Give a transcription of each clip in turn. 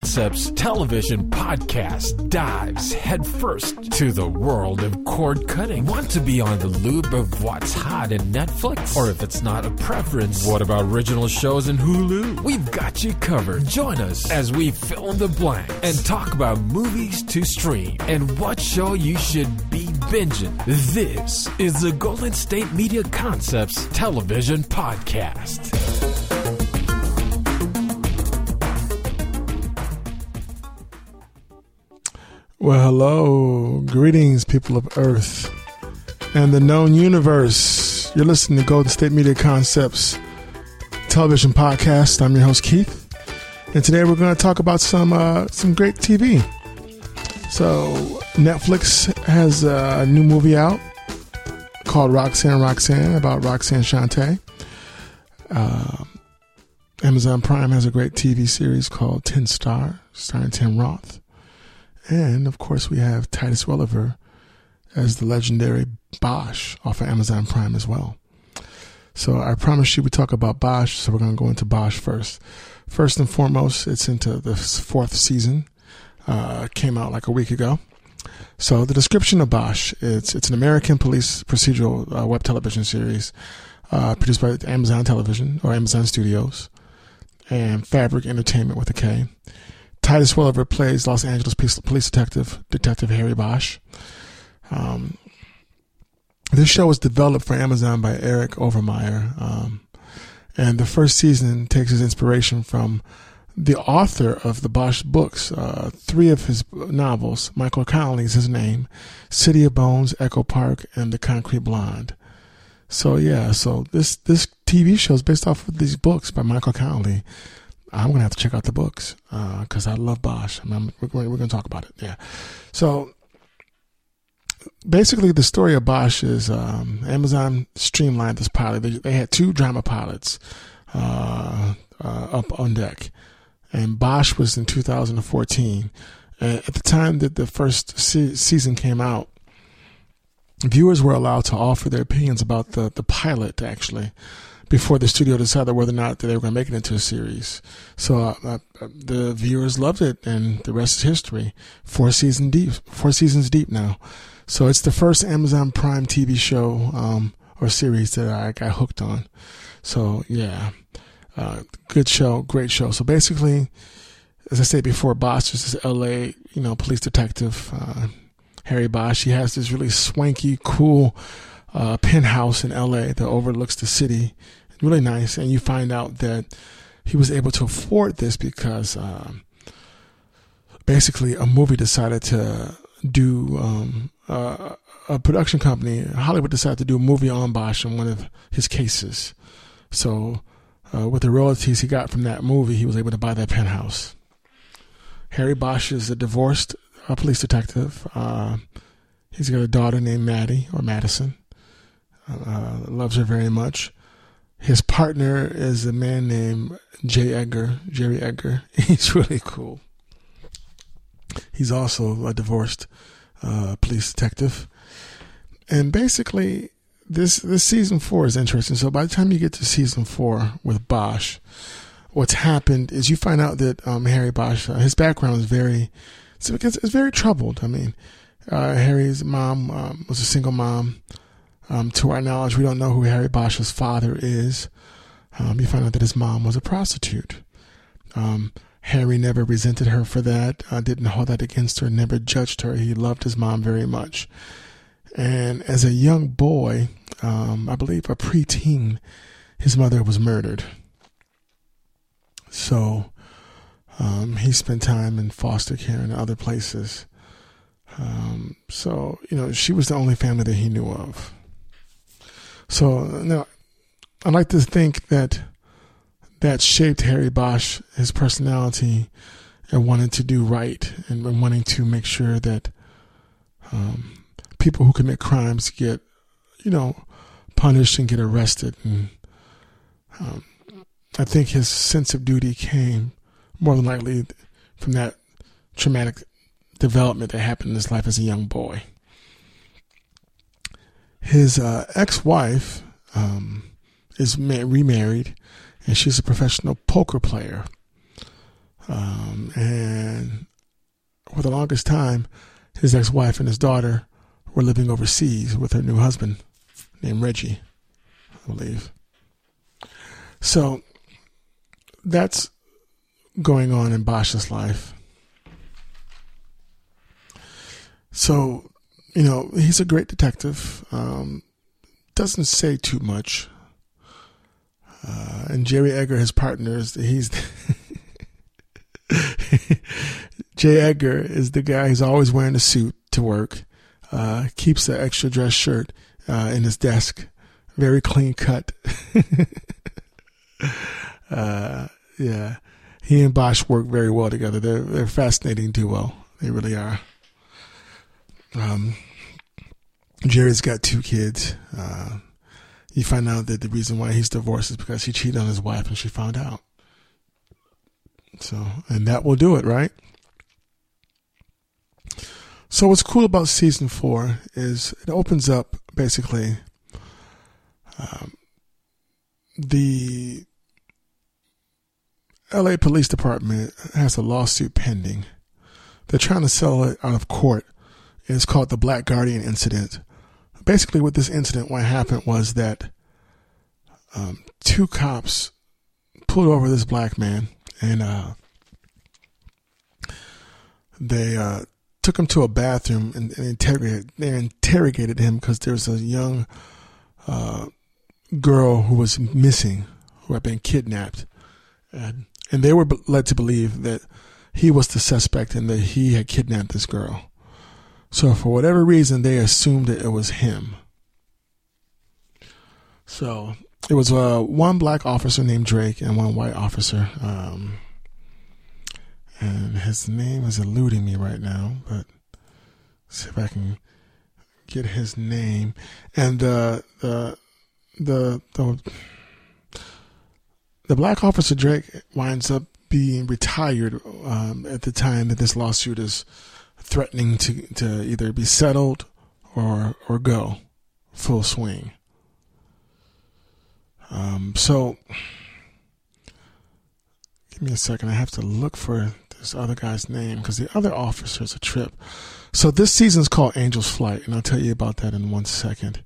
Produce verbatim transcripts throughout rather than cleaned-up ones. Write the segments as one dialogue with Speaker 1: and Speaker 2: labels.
Speaker 1: Concepts television podcast dives headfirst to the world of cord cutting. Want to be on the loop of what's hot in Netflix? Or if it's not a preference, what about original shows in Hulu? We've got you covered. Join us as we fill in the blank and talk about movies to stream and what show you should be binging. This is the Golden State Media Concepts television podcast.
Speaker 2: Well, hello. Greetings, people of Earth and the known universe. You're listening to Golden State Media Concepts television podcast. I'm your host, Keith. And today we're going to talk about some uh, some great T V. So, Netflix has a new movie out called Roxanne, Roxanne, about Roxanne Shante. Uh, Amazon Prime has a great T V series called Ten Star, starring Tim Roth. And, of course, we have Titus Welliver as the legendary Bosch off of Amazon Prime as well. So I promised you we talk about Bosch, so we're going to go into Bosch first. First and foremost, it's into the fourth season. Uh, came out like a week ago. So the description of Bosch, it's it's an American police procedural uh, web television series uh, produced by Amazon Television or Amazon Studios and Fabric Entertainment with a K. Titus Welliver plays Los Angeles police detective, Detective Harry Bosch. Um, this show was developed for Amazon by Eric Overmyer. Um, and the first season takes his inspiration from the author of the Bosch books, uh, three of his novels. Michael Connelly is his name: City of Bones, Echo Park, and The Concrete Blonde. So yeah, so this, this T V show is based off of these books by Michael Connelly. I'm going to have to check out the books because uh, I love Bosch. I mean, we're, we're going to talk about it. Yeah. So basically the story of Bosch is um, Amazon streamlined this pilot. They, they had two drama pilots uh, uh, up on deck. And Bosch was in two thousand fourteen. And at the time that the first se- season came out, viewers were allowed to offer their opinions about the, the pilot, actually, before the studio decided whether or not they were going to make it into a series. So uh, uh, the viewers loved it, and the rest is history. Four season deep, four seasons deep now. So it's the first Amazon Prime T V show um, or series that I got hooked on. So yeah, uh, good show, great show. So basically, as I said before, Bosch is this L A, you know, police detective, uh, Harry Bosch. He has this really swanky, cool uh, penthouse in L A that overlooks the city. Really nice. And you find out that he was able to afford this because um, basically a movie decided to do um, uh, a production company, Hollywood decided to do a movie on Bosch in one of his cases. So uh, with the royalties he got from that movie, he was able to buy that penthouse. Harry Bosch is a divorced uh, police detective. Uh, he's got a daughter named Maddie or Madison. Uh, loves her very much. His partner is a man named J. Edgar, Jerry Edgar. He's really cool. He's also a divorced uh, police detective. And basically, this this season four is interesting. So by the time you get to season four with Bosch, what's happened is you find out that um, Harry Bosch, uh, his background is very, it's, it's very troubled. I mean, uh, Harry's mom um, was a single mom. Um, to our knowledge, we don't know who Harry Bosch's father is. Um, you find out that his mom was a prostitute. Um, Harry never resented her for that, uh, didn't hold that against her, never judged her. He loved his mom very much. And as a young boy, um, I believe a preteen, his mother was murdered. So um, he spent time in foster care and other places. Um, so, you know, she was the only family that he knew of. So now, I like to think that that shaped Harry Bosch, his personality, and wanting to do right and wanting to make sure that um, people who commit crimes get, you know, punished and get arrested. And um, I think his sense of duty came more than likely from that traumatic development that happened in his life as a young boy. His uh, ex-wife um, is ma- remarried, and she's a professional poker player. Um, and for the longest time, his ex-wife and his daughter were living overseas with her new husband named Reggie, I believe. So that's going on in Bosch's life. So, you know, he's a great detective. Um, doesn't say too much. Uh, and Jerry Edgar, his partner, is he's Jay Edgar is the guy who's always wearing a suit to work. Uh, keeps the extra dress shirt uh, in his desk, very clean cut. uh, yeah, he and Bosch work very well together. They're they're a fascinating duo. They really are. Um, Jerry's got two kids. Uh, you find out that the reason why he's divorced is because he cheated on his wife and she found out. So, and that will do it, right? So what's cool about season four is it opens up basically um, the L A Police Department has a lawsuit pending. They're trying to settle it out of court. It's called the Black Guardian incident. Basically, with this incident, what happened was that um, two cops pulled over this black man and uh, they uh, took him to a bathroom and, and interrogated, they interrogated him because there was a young uh, girl who was missing, who had been kidnapped. And, and they were led to believe that he was the suspect and that he had kidnapped this girl. So for whatever reason, they assumed that it was him. So it was uh, one black officer named Drake and one white officer. Um, and his name is eluding me right now, but let's see if I can get his name. And uh, the the the the black officer Drake winds up being retired um, at the time that this lawsuit is threatening to, to either be settled or or go full swing. Um, so, give me a second. I have to look for this other guy's name because the other officer's a trip. So this season's called Angel's Flight, and I'll tell you about that in one second.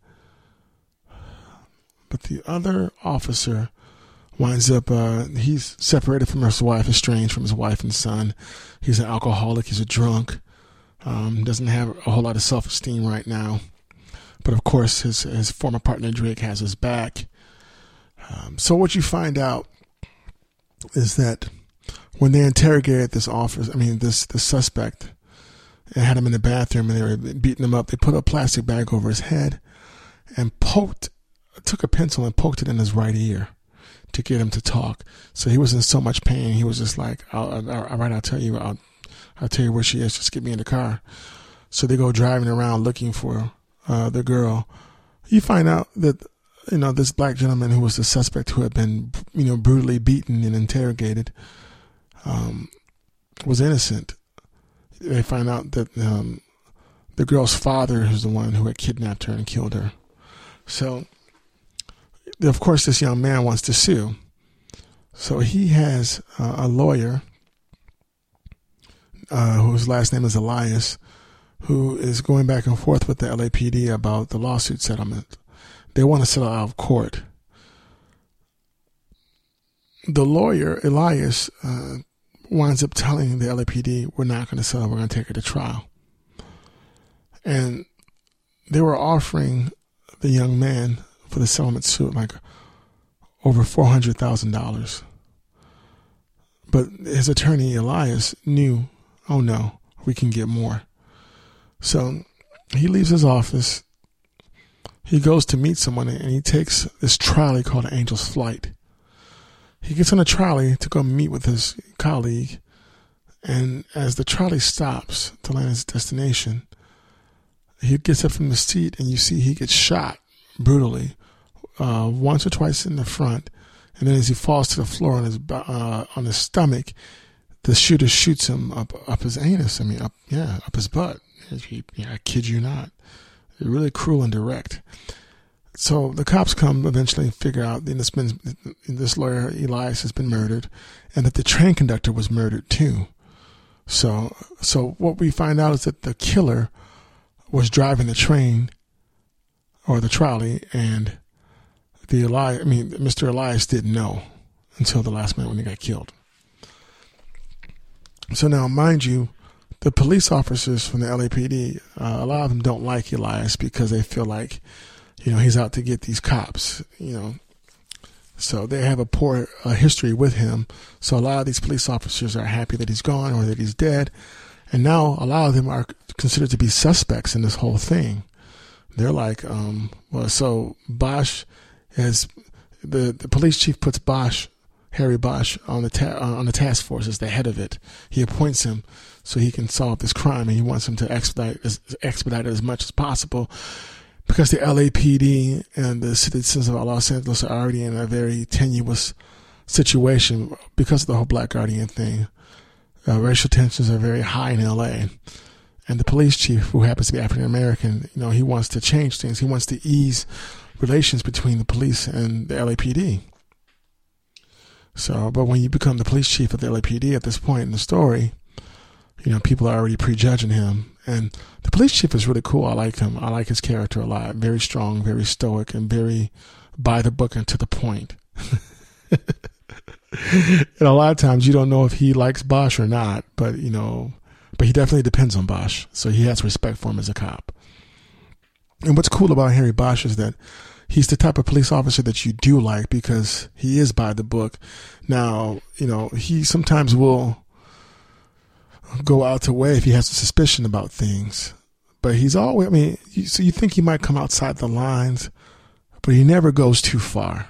Speaker 2: But the other officer winds up, uh, he's separated from his wife, estranged from his wife and son. He's an alcoholic. He's a drunk. Um, doesn't have a whole lot of self-esteem right now. But of course, his his former partner Drake has his back. Um, so what you find out is that when they interrogated this officer, I mean this this suspect, and had him in the bathroom and they were beating him up, they put a plastic bag over his head and poked, took a pencil and poked it in his right ear to get him to talk. So he was in so much pain, he was just like, "All right, I'll tell you, I'll, I'll tell you where she is. Just get me in the car." So they go driving around looking for uh, the girl. You find out that, you know, this black gentleman who was the suspect, who had been, you know, brutally beaten and interrogated, um, was innocent. They find out that um, the girl's father is the one who had kidnapped her and killed her. So, of course, this young man wants to sue. So he has uh, a lawyer uh, whose last name is Elias, who is going back and forth with the L A P D about the lawsuit settlement. They want to settle out of court. The lawyer, Elias, uh, winds up telling the L A P D, we're not going to settle, we're going to take her to trial. And they were offering the young man for the settlement suit like over four hundred thousand dollars. But his attorney, Elias, knew, oh no, we can get more. So he leaves his office. He goes to meet someone and he takes this trolley called Angel's Flight. He gets on a trolley to go meet with his colleague. And as the trolley stops to land his destination, he gets up from the seat and you see he gets shot brutally uh, once or twice in the front. And then as he falls to the floor on his uh, on his stomach, the shooter shoots him up up his anus. I mean, up yeah, up his butt. He, yeah, I kid you not. Really cruel and direct. So the cops come eventually and figure out that this, been, this lawyer, Elias, has been murdered, and that the train conductor was murdered too. So, so what we find out is that the killer was driving the train or the trolley, and the Elias, I mean, Mister Elias didn't know until the last minute when he got killed. So now, mind you, the police officers from the L A P D, uh, a lot of them don't like Elias because they feel like, you know, he's out to get these cops, you know. So they have a poor uh, history with him. So a lot of these police officers are happy that he's gone or that he's dead. And now a lot of them are considered to be suspects in this whole thing. They're like, um, well, so Bosch has, the, the police chief puts Bosch, Harry Bosch, on the ta- on the task force as the head of it. He appoints him so he can solve this crime, and he wants him to expedite as, expedite it as much as possible, because the L A P D and the citizens of Los Angeles are already in a very tenuous situation because of the whole Black Guardian thing. Uh, racial tensions are very high in L A, and the police chief, who happens to be African American, you know, he wants to change things. He wants to ease relations between the police and the L A P D. So, but when you become the police chief of the L A P D at this point in the story, you know, people are already prejudging him. And the police chief is really cool. I like him. I like his character a lot. Very strong, very stoic, and very by the book and to the point. And a lot of times you don't know if he likes Bosch or not, but, you know, but he definitely depends on Bosch. So he has respect for him as a cop. And what's cool about Harry Bosch is that he's the type of police officer that you do like because he is by the book. Now, you know, he sometimes will go out to way if he has a suspicion about things, but he's always, I mean, you, so you think he might come outside the lines, but he never goes too far.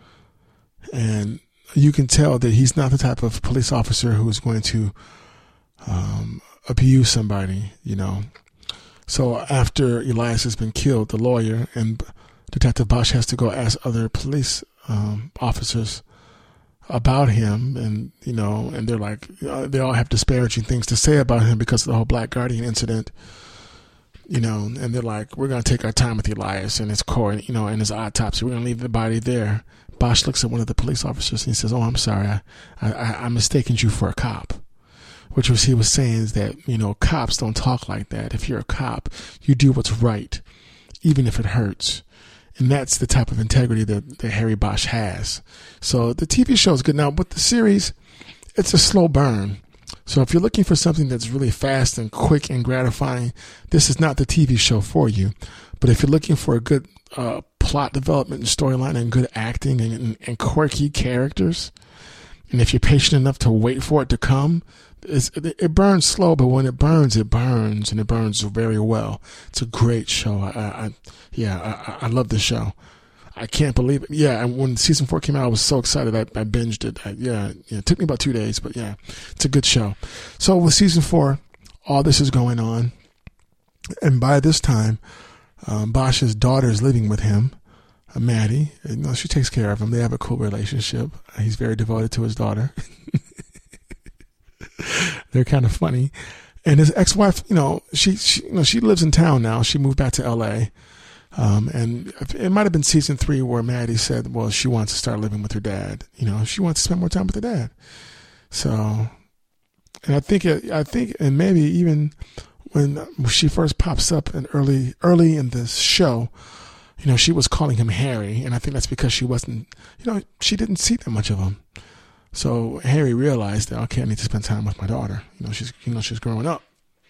Speaker 2: And you can tell that he's not the type of police officer who is going to um, abuse somebody, you know. So after Elias has been killed, the lawyer and Detective Bosch has to go ask other police um, officers about him, and, you know, and they're like, uh, they all have disparaging things to say about him because of the whole Black Guardian incident, you know, and they're like, we're going to take our time with Elias and his court, you know, and his autopsy. We're going to leave the body there. Bosch looks at one of the police officers and he says, oh, I'm sorry. I, I, I mistaken you for a cop, which was, he was saying is that, you know, cops don't talk like that. If you're a cop, you do what's right, even if it hurts. And that's the type of integrity that, that Harry Bosch has. So the T V show is good. Now, with the series, it's a slow burn. So if you're looking for something that's really fast and quick and gratifying, this is not the T V show for you. But if you're looking for a good uh, plot development and storyline and good acting and, and, and quirky characters, and if you're patient enough to wait for it to come, it's, it, it burns slow, but when it burns, it burns, and it burns very well. It's a great show. I, I yeah, I, I love this show. I can't believe it. Yeah, and when season four came out, I was so excited. I, I binged it. I, yeah, yeah, it took me about two days, but yeah, it's a good show. So with season four, all this is going on, and by this time, um, Bosch's daughter is living with him, uh, Maddie. You know, she takes care of him. They have a cool relationship. He's very devoted to his daughter. They're kind of funny. And his ex-wife, you know, she, she, you know, she lives in town now. She moved back to L A. Um, and it might have been season three where Maddie said, well, she wants to start living with her dad. You know, she wants to spend more time with her dad. So, and I think, it, I think, and maybe even when she first pops up in early, early in this show, you know, she was calling him Harry. And I think that's because she wasn't, you know, she didn't see that much of him. So Harry realized that, okay, I need to spend time with my daughter. You know, she's, you know, she's growing up.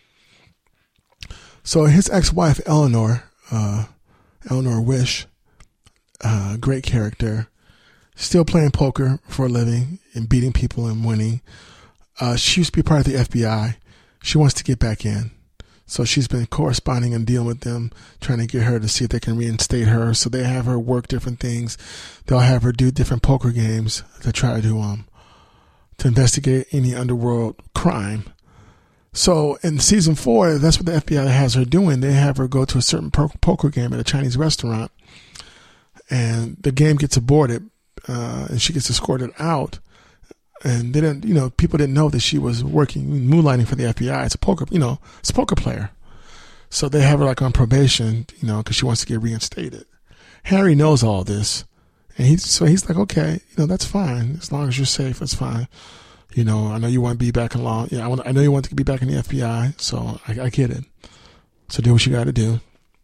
Speaker 2: So his ex-wife, Eleanor, uh, Eleanor Wish, uh, great character, still playing poker for a living and beating people and winning. Uh, she used to be part of the F B I. She wants to get back in. So she's been corresponding and dealing with them, trying to get her to see if they can reinstate her. So they have her work different things. They'll have her do different poker games to try to, um, to investigate any underworld crime. So in season four, that's what the F B I has her doing. They have her go to a certain po- poker game at a Chinese restaurant, and the game gets aborted, uh, and she gets escorted out. And they didn't, you know, people didn't know that she was working, moonlighting for the F B I. It's a poker, you know, it's a poker player. So they have her like on probation, you know, because she wants to get reinstated. Harry knows all this, and he's so he's like, okay, you know, that's fine as long as you're safe, that's fine. You know, I know you want to be back in law. Yeah, I want. I know you want to be back in the F B I. So I, I get it. So do what you got to do.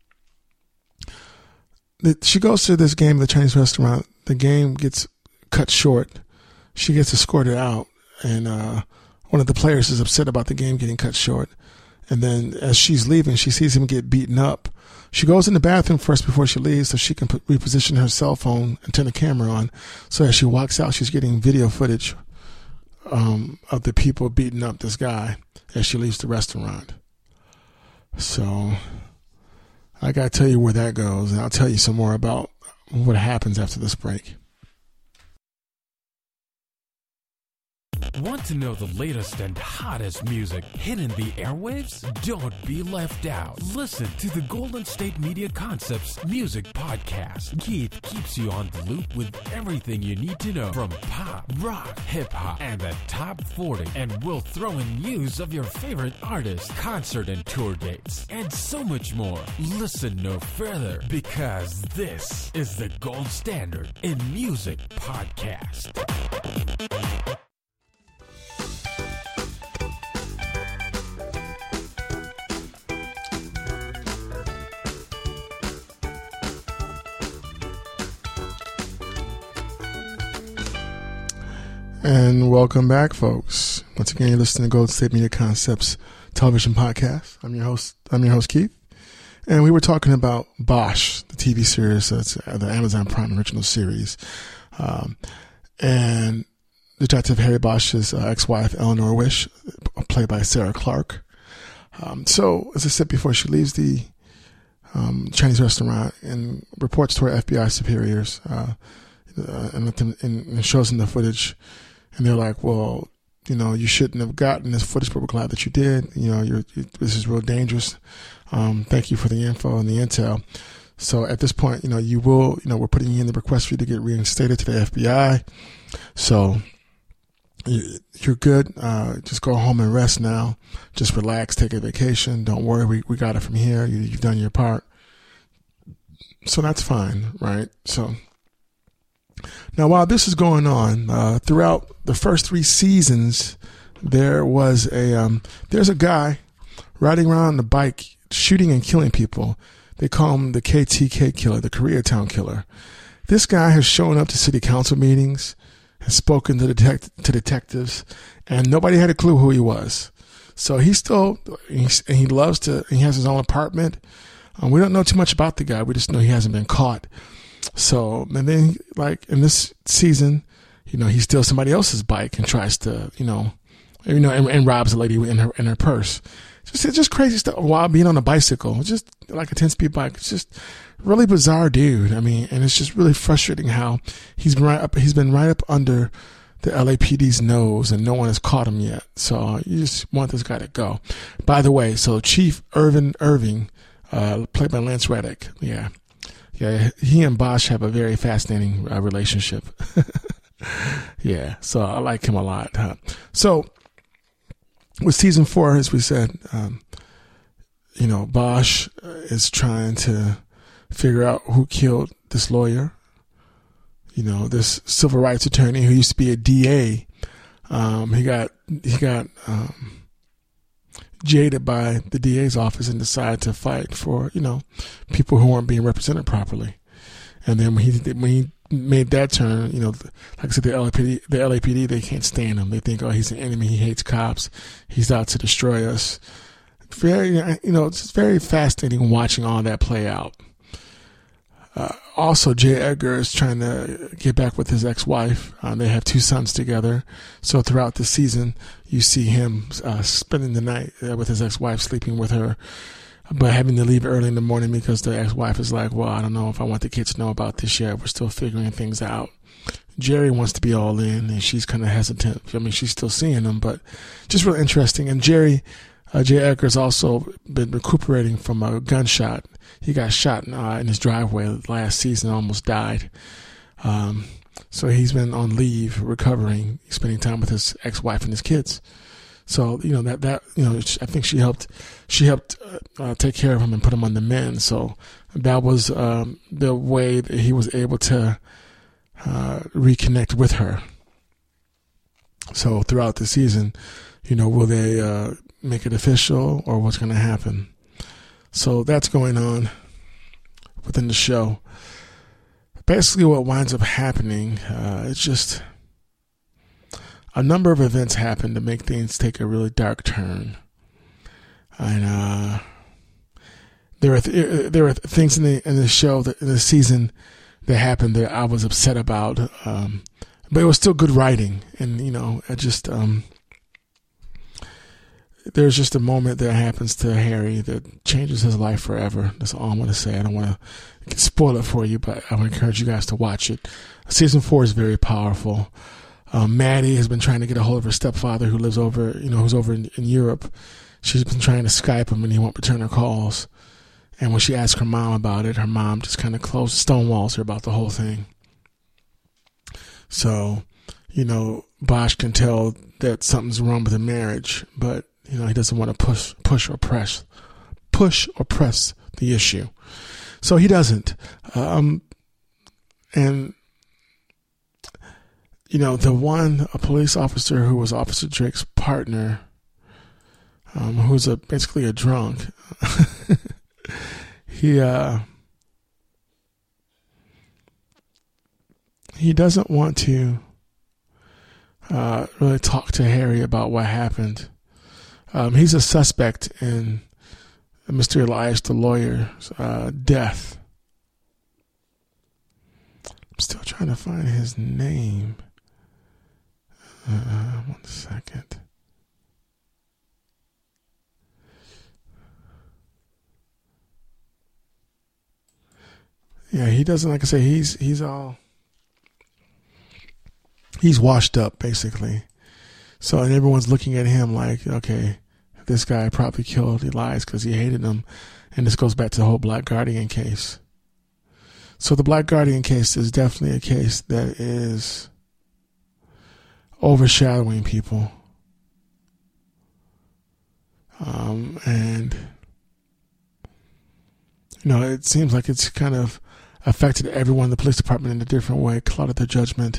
Speaker 2: The, she goes to this game at the Chinese restaurant. The game gets cut short. She gets escorted out, and uh, one of the players is upset about the game getting cut short. And then as she's leaving, she sees him get beaten up. She goes in the bathroom first before she leaves so she can put, reposition her cell phone and turn the camera on. So as she walks out, she's getting video footage um, of the people beating up this guy as she leaves the restaurant. So I got to tell you where that goes, and I'll tell you some more about what happens after this break.
Speaker 1: Want to know the latest and hottest music hitting the airwaves? Don't be left out. Listen to the Golden State Media Concepts Music Podcast. Keith keeps you on the loop with everything you need to know from pop, rock, hip-hop, and the top forty. And we'll throw in news of your favorite artists, concert and tour dates, and so much more. Listen no further, because this is the gold standard in music podcast.
Speaker 2: And welcome back, folks. Once again, you're listening to Golden State Media Concepts television podcast. I'm your host. I'm your host, Keith. And we were talking about Bosch, the T V series, that's the Amazon Prime original series. Um, and Detective Harry Bosch's uh, ex-wife, Eleanor Wish, played by Sarah Clark. Um, so, as I said before, she leaves the um, Chinese restaurant and reports to her F B I superiors uh, uh, and, let them, and, and shows them the footage. And they're like, well, you know, you shouldn't have gotten this footage, but we're glad that you did. You know, you're, you, this is real dangerous. Um, thank you for the info and the intel. So at this point, you know, you will, you know, we're putting in the request for you to get reinstated to the F B I. So you, you're good. Uh, just go home and rest now. Just relax, take a vacation. Don't worry. We, we got it from here. You, you've done your part. So that's fine, right? So now, while this is going on, uh, throughout the first three seasons, there was a um, there's a guy riding around on the bike, shooting and killing people. They call him the K T K killer, the Koreatown killer. This guy has shown up to city council meetings, has spoken to detect- to detectives, and nobody had a clue who he was. So he's still, he's, and he loves to, he has his own apartment. Um, we don't know too much about the guy. We just know he hasn't been caught. So, and then, like, in this season, you know, he steals somebody else's bike and tries to, you know, you know, and, and robs a lady in her in her purse. Just, it's just crazy stuff while being on a bicycle, just like a ten-speed bike. It's just really bizarre, dude. I mean, and it's just really frustrating how he's been right up, he's been right up under the L A P D's nose, and no one has caught him yet. So you just want this guy to go. By the way, so Chief Irvin Irving, uh, played by Lance Reddick, yeah. Yeah, he and Bosch have a very fascinating uh, relationship. Yeah, so I like him a lot. Huh? So with season four, as we said, um, you know, Bosch is trying to figure out who killed this lawyer. You know, this civil rights attorney who used to be a D A. Um, he got he got um, jaded by the D A's office and decided to fight for, you know, people who weren't being represented properly. And then when he when he made that turn, you know, like I said, the L A P D, the L A P D, they can't stand him. They think, oh, he's an enemy. He hates cops. He's out to destroy us. Very, you know, it's very fascinating watching all that play out. Uh, also, J. Edgar is trying to get back with his ex-wife. Uh, they have two sons together. So throughout the season, you see him uh, spending the night uh, with his ex-wife, sleeping with her, but having to leave early in the morning because the ex-wife is like, well, I don't know if I want the kids to know about this yet. We're still figuring things out. Jerry wants to be all in, and she's kind of hesitant. I mean, she's still seeing him, but just really interesting. And Jerry, uh, J. Edgar's also been recuperating from a gunshot. He got shot uh, in his driveway last season, almost died. Um, so he's been on leave, recovering, spending time with his ex-wife and his kids. So, you know, that, that, you know, I think she helped, she helped uh, take care of him and put him on the mend. So that was um, the way that he was able to uh, reconnect with her. So throughout the season, you know, will they uh, make it official or what's going to happen? So that's going on within the show. Basically what winds up happening, uh, it's just a number of events happen to make things take a really dark turn. And uh, there are th- there are things in the in the show that in the season that happened that I was upset about, um, but it was still good writing. And you know, I just um, there's just a moment that happens to Harry that changes his life forever. That's all I'm going to say. I don't want to spoil it for you, but I would encourage you guys to watch it. Season four is very powerful. Um, Maddie has been trying to get a hold of her stepfather who lives over, you know, who's over in, in Europe. She's been trying to Skype him and he won't return her calls. And when she asks her mom about it, her mom just kind of closes, stonewalls her about the whole thing. So, you know, Bosch can tell that something's wrong with the marriage, but, you know, he doesn't want to push, push or press, push or press the issue. So he doesn't. Um, and, you know, the one, a police officer who was Officer Drake's partner, um, who's a basically a drunk, he, uh, he doesn't want to, uh, really talk to Harry about what happened. Um, he's a suspect in Mister Elias, the lawyer's, uh, death. I'm still trying to find his name. Uh, one second. Yeah, he doesn't, like I say, he's he's all he's washed up basically. So and everyone's looking at him like, okay, this guy probably killed Elias because he hated him, and this goes back to the whole Black Guardian case. So the Black Guardian case is definitely a case that is overshadowing people, um, and you know, it seems like it's kind of affected everyone in the police department in a different way, clouded their judgment.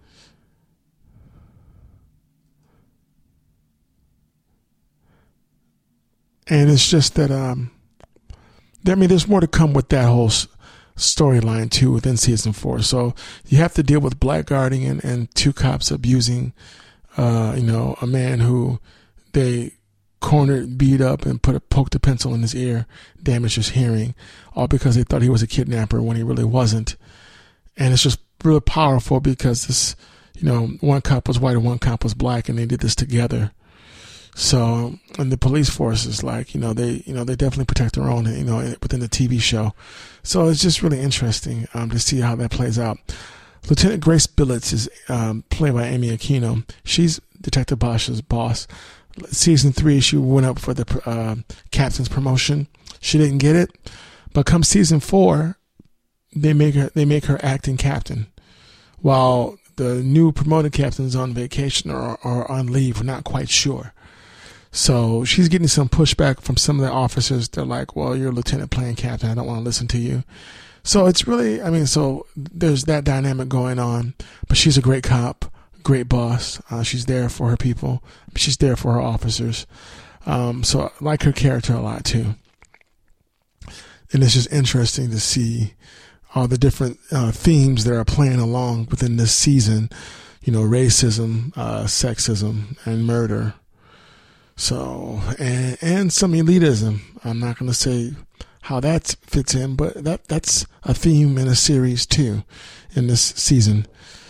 Speaker 2: And it's just that, um, I mean, there's more to come with that whole storyline too within season four. So you have to deal with Black Guardian and two cops abusing, uh, you know, a man who they cornered, beat up, and put a poked a pencil in his ear, damaged his hearing, all because they thought he was a kidnapper when he really wasn't. And it's just really powerful because this, you know, one cop was white and one cop was black, and they did this together. So, and the police force is like, you know, they, you know, they definitely protect their own, you know, within the T V show. So it's just really interesting um, to see how that plays out. Lieutenant Grace Billets is um, played by Amy Aquino. She's Detective Bosch's boss. Season three, she went up for the uh, captain's promotion. She didn't get it, but come season four, they make her they make her acting captain, while the new promoted captain's on vacation or, or on leave. We're not quite sure. So she's getting some pushback from some of the officers. They're like, well, you're a lieutenant playing captain. I don't want to listen to you. So it's really, I mean, so there's that dynamic going on. But she's a great cop, great boss. Uh, she's there for her people. She's there for her officers. Um, so I like her character a lot, too. And it's just interesting to see all the different uh, themes that are playing along within this season. You know, racism, uh, sexism, and murder. So, and, and some elitism. I'm not going to say how that fits in, but that, that's a theme in a series too, in this season.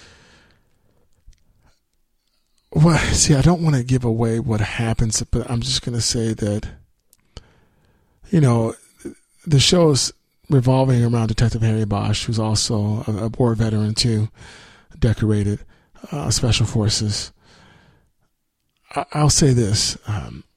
Speaker 2: Well, see, I don't want to give away what happens, but I'm just going to say that, you know, the show is revolving around Detective Harry Bosch, who's also a, a war veteran too, decorated, uh, Special Forces. I'll say this, um,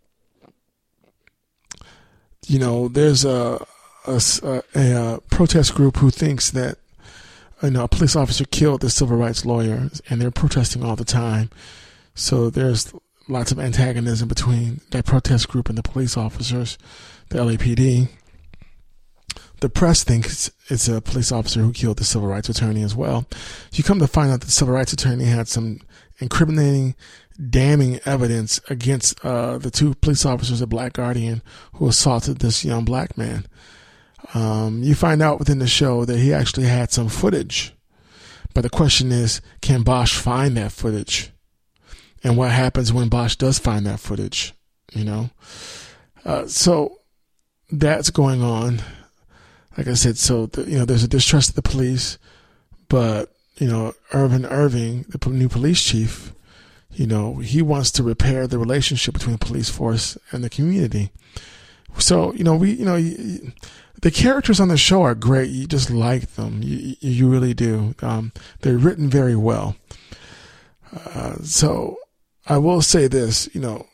Speaker 2: you know, there's a, a, a, a protest group who thinks that, you know, a police officer killed the civil rights lawyer, and they're protesting all the time. So there's lots of antagonism between that protest group and the police officers, the L A P D. The press thinks it's a police officer who killed the civil rights attorney as well. You come to find out that the civil rights attorney had some incriminating damning evidence against uh, the two police officers at Black Guardian who assaulted this young black man. Um, you find out within the show that he actually had some footage. But the question is, can Bosch find that footage? And what happens when Bosch does find that footage? You know? Uh, so that's going on. Like I said, so, the, you know, there's a distrust of the police, but, you know, Irvin Irving, the new police chief, you know, he wants to repair the relationship between the police force and the community. So, you know, we, you know, the characters on the show are great. You just like them. You, you really do. Um, they're written very well. Uh, so I will say this, you know,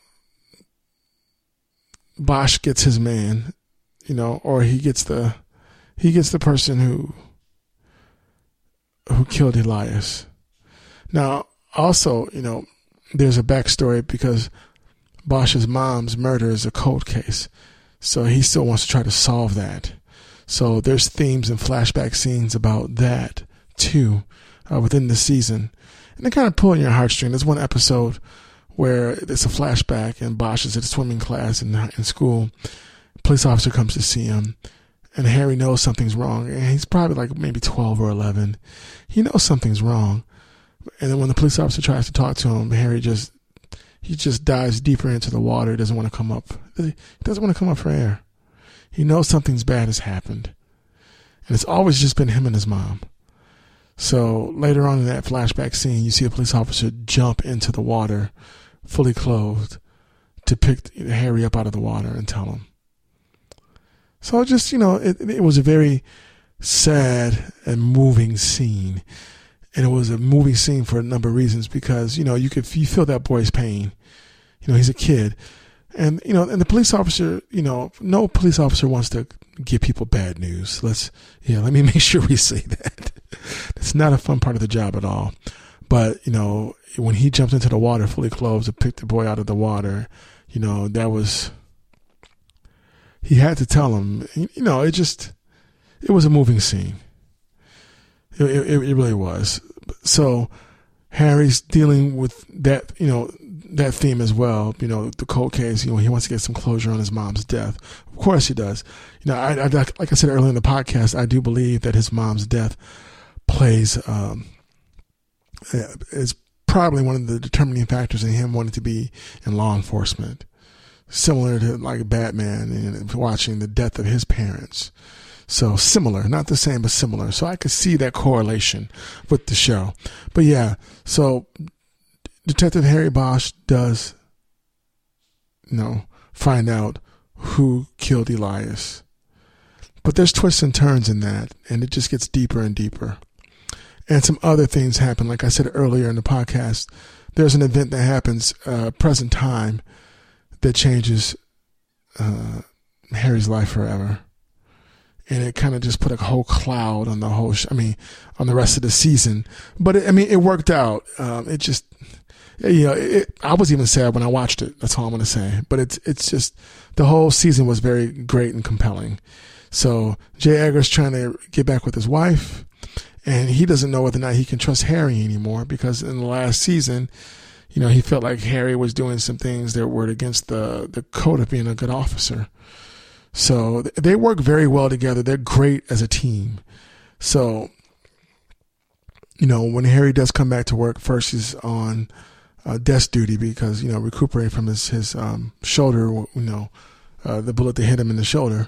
Speaker 2: Bosch gets his man, you know, or he gets the, he gets the person who, who killed Elias. Now, also, you know, there's a backstory because Bosch's mom's murder is a cold case. So he still wants to try to solve that. So there's themes and flashback scenes about that too, uh, within the season. And they kind of pull in your heartstring. There's one episode where it's a flashback and Bosch is at a swimming class in, in school. A police officer comes to see him and Harry knows something's wrong. And he's probably like maybe twelve or eleven. He knows something's wrong. And then when the police officer tries to talk to him, Harry just, he just dives deeper into the water. He doesn't want to come up. He doesn't want to come up for air. He knows something's bad has happened. And it's always just been him and his mom. So later on in that flashback scene, you see a police officer jump into the water, fully clothed, to pick Harry up out of the water and tell him. So just, you know, it, it was a very sad and moving scene. And it was a moving scene for a number of reasons because, you know, you could, you feel that boy's pain. You know, he's a kid. And, you know, and the police officer, you know, no police officer wants to give people bad news. Let's, yeah, let me make sure we say that. It's not a fun part of the job at all. But, you know, when he jumped into the water fully clothed to pick the boy out of the water, you know, that was, he had to tell him, you know, it just, it was a moving scene. It, it, it really was. So Harry's dealing with that, you know, that theme as well. You know, the cold case, you know, he wants to get some closure on his mom's death. Of course he does. You know, I, I like I said earlier in the podcast, I do believe that his mom's death plays, um, is probably one of the determining factors in him wanting to be in law enforcement. Similar to like Batman and watching the death of his parents. So similar, not the same, but similar. So I could see that correlation with the show. But yeah, so Detective Harry Bosch does, you know, find out who killed Elias. But there's twists and turns in that, and it just gets deeper and deeper. And some other things happen. Like I said earlier in the podcast, there's an event that happens uh, present time that changes uh, Harry's life forever. And it kind of just put a whole cloud on the whole, sh- I mean, on the rest of the season. But it, I mean, it worked out. Um, it just, you know, it, I was even sad when I watched it. That's all I'm going to say. But it's, it's just, the whole season was very great and compelling. So J. Edgar's trying to get back with his wife, and he doesn't know whether or not he can trust Harry anymore because in the last season, you know, he felt like Harry was doing some things that were against the, the code of being a good officer. So they work very well together. They're great as a team. So, you know, when Harry does come back to work, first he's on uh, desk duty because, you know, recuperating from his, his um, shoulder, you know, uh, the bullet that hit him in the shoulder.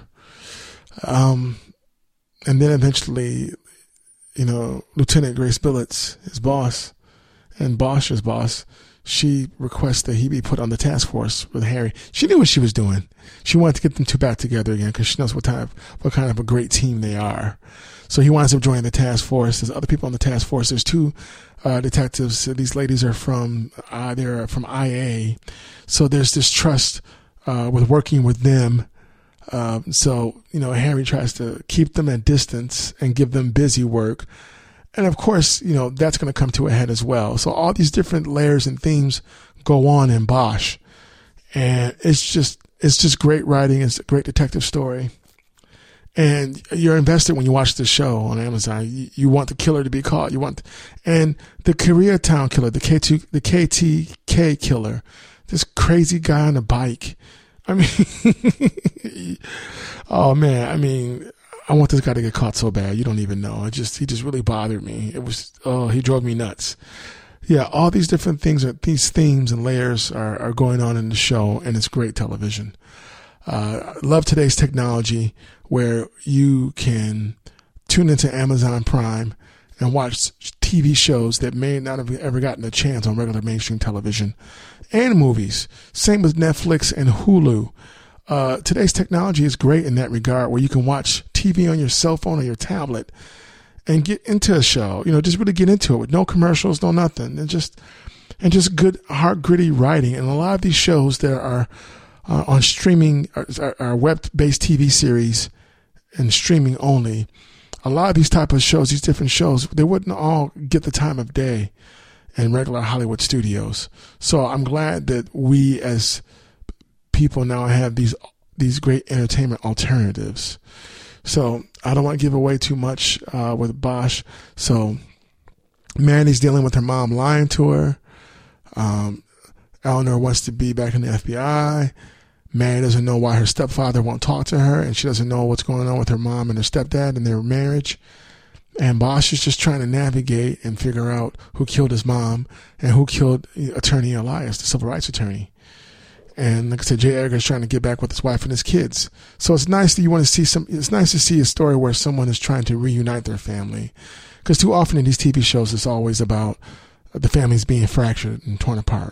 Speaker 2: Um, and then eventually, you know, Lieutenant Grace Billets, his boss, and Bosch's boss, she requests that he be put on the task force with Harry. She knew what she was doing. She wanted to get them two back together again because she knows what type, what kind of a great team they are. So he winds up joining the task force. There's other people on the task force. There's two uh, detectives. These ladies are from uh, they're from I A. So there's this trust uh, with working with them. Uh, so you know, Harry tries to keep them at distance and give them busy work. And of course, you know, that's going to come to a head as well. So all these different layers and themes go on in Bosch. And it's just, it's just great writing. It's a great detective story. And you're invested when you watch the show on Amazon. You, you want the killer to be caught. You want, and the Koreatown killer, the K two, the K T K killer, this crazy guy on a bike. I mean, oh man, I mean, I want this guy to get caught so bad. You don't even know. It just, he just really bothered me. It was, oh, he drove me nuts. Yeah, all these different things, are, these themes and layers are, are going on in the show, and it's great television. Uh, I love today's technology where you can tune into Amazon Prime and watch T V shows that may not have ever gotten a chance on regular mainstream television, and movies. Same with Netflix and Hulu. Uh, today's technology is great in that regard, where you can watch T V on your cell phone or your tablet and get into a show, you know, just really get into it with no commercials, no nothing, and just, and just good, hard, gritty writing. And a lot of these shows that are uh, on streaming, are, are web-based T V series and streaming only. A lot of these type of shows, these different shows, they wouldn't all get the time of day in regular Hollywood studios. So I'm glad that we as people now have these these great entertainment alternatives. So I don't want to give away too much uh, with Bosch. So Mandy's dealing with her mom lying to her. Um, Eleanor wants to be back in the F B I. Mandy doesn't know why her stepfather won't talk to her, and she doesn't know what's going on with her mom and her stepdad and their marriage. And Bosch is just trying to navigate and figure out who killed his mom and who killed Attorney Elias, the civil rights attorney. And like I said, J. Edgar is trying to get back with his wife and his kids. So it's nice that you want to see some, it's nice to see a story where someone is trying to reunite their family. Because too often in these T V shows, it's always about the families being fractured and torn apart.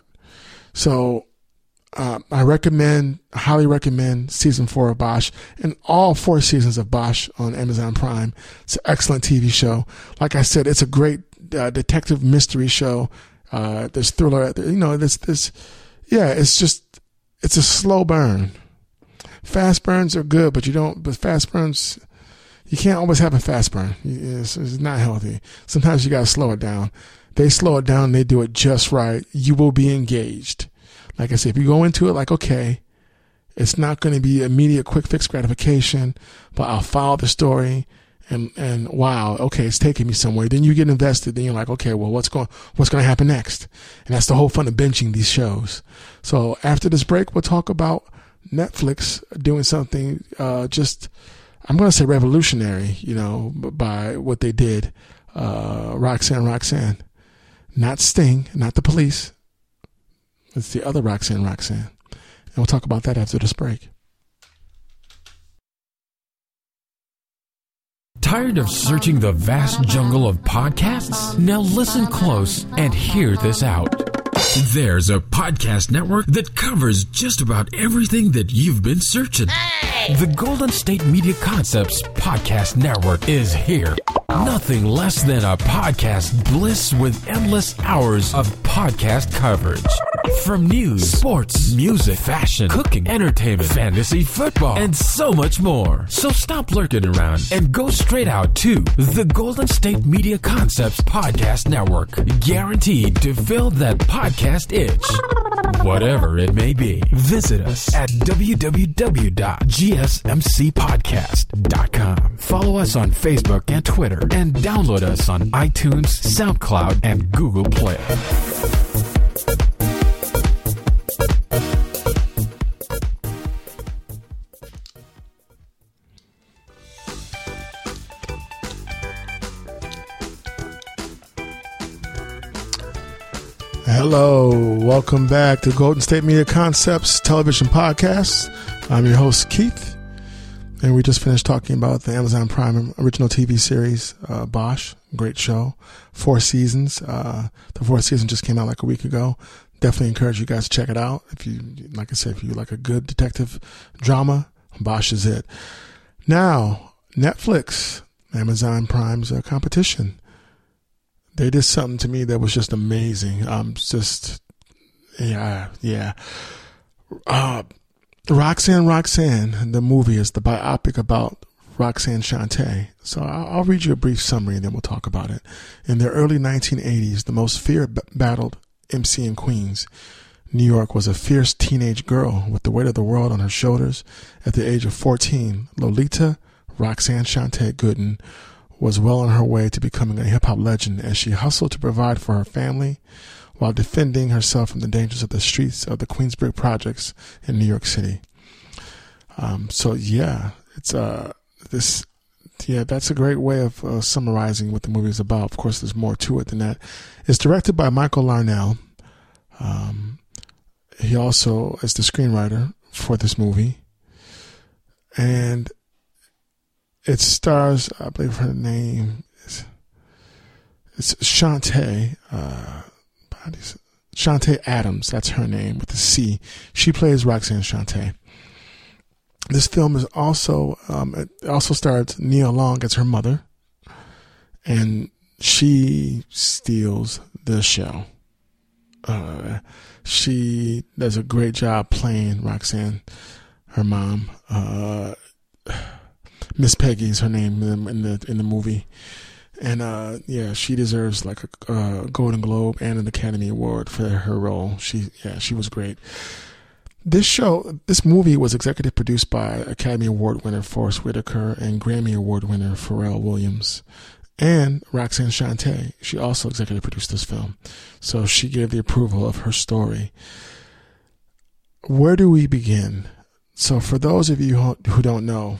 Speaker 2: So uh, I recommend, highly recommend season four of Bosch and all four seasons of Bosch on Amazon Prime. It's an excellent T V show. Like I said, it's a great uh, detective mystery show. Uh, there's thriller, you know, there's this, yeah, it's just, it's a slow burn. Fast burns are good, but you don't, but fast burns, you can't always have a fast burn. It's, it's not healthy. Sometimes you got to slow it down. They slow it down. They do it just right. You will be engaged. Like I said, if you go into it like, okay, it's not going to be immediate quick fix gratification, but I'll follow the story and, and wow, okay, it's taking me somewhere. Then you get invested. Then you're like, okay, well, what's going, what's going to happen next? And that's the whole fun of binging these shows. So after this break, we'll talk about Netflix doing something, uh, just, I'm going to say revolutionary, you know, by what they did. Uh, Roxanne, Roxanne, not Sting, not the Police. It's the other Roxanne, Roxanne. And we'll talk about that after this break.
Speaker 1: Tired of searching the vast jungle of podcasts? Now listen close and hear this out. There's a podcast network that covers just about everything that you've been searching. Hey! The Golden State Media Concepts Podcast Network is here. Nothing less than a podcast bliss with endless hours of podcast coverage. From news, sports, music, fashion, cooking, entertainment, fantasy, football, and so much more. So stop lurking around and go straight out to the Golden State Media Concepts Podcast Network. Guaranteed to fill that podcast itch. Whatever it may be. Visit us at w w w dot g s m c podcast dot com. Follow us on Facebook and Twitter, and download us on iTunes, SoundCloud, and Google Play.
Speaker 2: Hello, welcome back to Golden State Media Concepts Television Podcast. I'm your host, Keith, and we just finished talking about the Amazon Prime original T V series, uh, Bosch. Great show. Four seasons. Uh, the fourth season just came out like a week ago. Definitely encourage you guys to check it out. If you, like I said, if you like a good detective drama, Bosch is it. Now, Netflix, Amazon Prime's uh, competition. They did something to me that was just amazing. Um, just, yeah, yeah. Uh, Roxanne, Roxanne, the movie is the biopic about Roxanne Shante. So I'll, I'll read you a brief summary and then we'll talk about it. In the early nineteen eighties, the most fear-battled M C in Queens, New York, was a fierce teenage girl with the weight of the world on her shoulders. At the age of fourteen, Lolita Roxanne Shante Gooden was well on her way to becoming a hip-hop legend as she hustled to provide for her family while defending herself from the dangers of the streets of the Queensbridge projects in New York City. Um, so yeah, it's uh this yeah that's a great way of uh, summarizing what the movie is about. Of course, there's more to it than that. It's directed by Michael Larnell. Um, he also is the screenwriter for this movie, and it stars, I believe her name is it's Shante. Uh, Shante Adams, that's her name with a C. She plays Roxanne Shante. This film is also um, it also stars Nia Long as her mother, and she steals the show. Uh, she does a great job playing Roxanne, her mom. Uh, Miss Peggy is her name in the in the, in the movie. And, uh, yeah, she deserves like a, a Golden Globe and an Academy Award for her role. She, yeah, she was great. This show, this movie was executive produced by Academy Award winner Forest Whitaker and Grammy Award winner Pharrell Williams and Roxanne Shante. She also executive produced this film. So she gave the approval of her story. Where do we begin? So for those of you who don't know,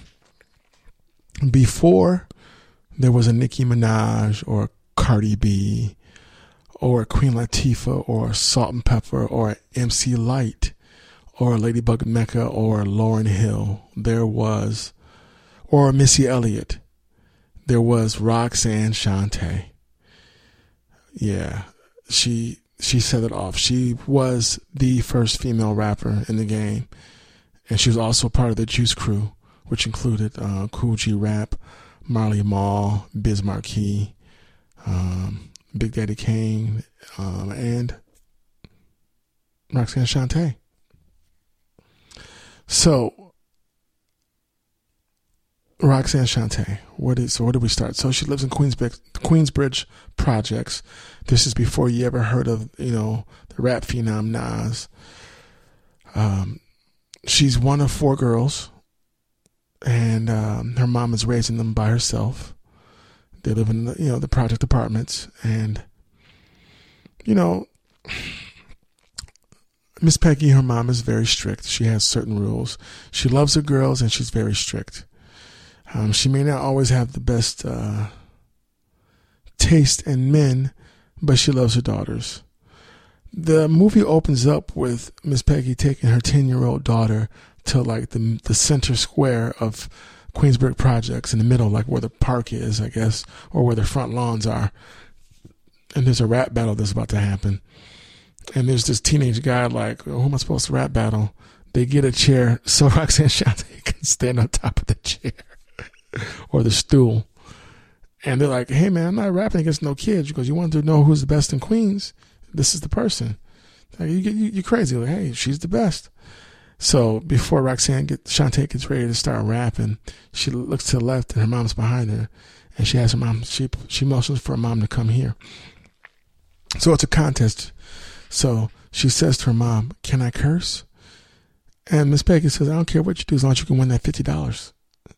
Speaker 2: before there was a Nicki Minaj or Cardi B or Queen Latifah or Salt and Pepper or M C Lyte or Ladybug Mecca or Lauryn Hill, there was, or Missy Elliott, there was Roxanne Shante. Yeah, she she set it off. She was the first female rapper in the game, and she was also part of the Juice Crew, which included uh, Kool G Rap, Marley Marl, Biz Markie, um, Big Daddy Kane, um, and Roxanne Shante. So, Roxanne Shante, where did, so where did we start? So she lives in Queensbridge, Queensbridge Projects. This is before you ever heard of, you know, the rap phenom Nas. Um, she's one of four girls. And um, her mom is raising them by herself. They live in the, you know, the project apartments, and you know, Miss Peggy, her mom, is very strict. She has certain rules. She loves her girls, and she's very strict. Um, she may not always have the best uh, taste in men, but she loves her daughters. The movie opens up with Miss Peggy taking her ten-year-old daughter to like the the center square of Queensbridge Projects in the middle, like where the park is, I guess, or where the front lawns are. And there's a rap battle that's about to happen. And there's this teenage guy like, who am I supposed to rap battle? They get a chair so Roxanne Shante can stand on top of the chair or the stool. And they're like, hey man, I'm not rapping against no kids because you want to know who's the best in Queens. This is the person. Like, you, you, you're crazy. Like, hey, she's the best. So before Roxanne get, Shante gets ready to start rapping, she looks to the left and her mom's behind her, and she asks her mom, she she motions for her mom to come here. So it's a contest. So she says to her mom, "Can I curse?" And Miss Peggy says, "I don't care what you do as long as you can win that fifty dollars."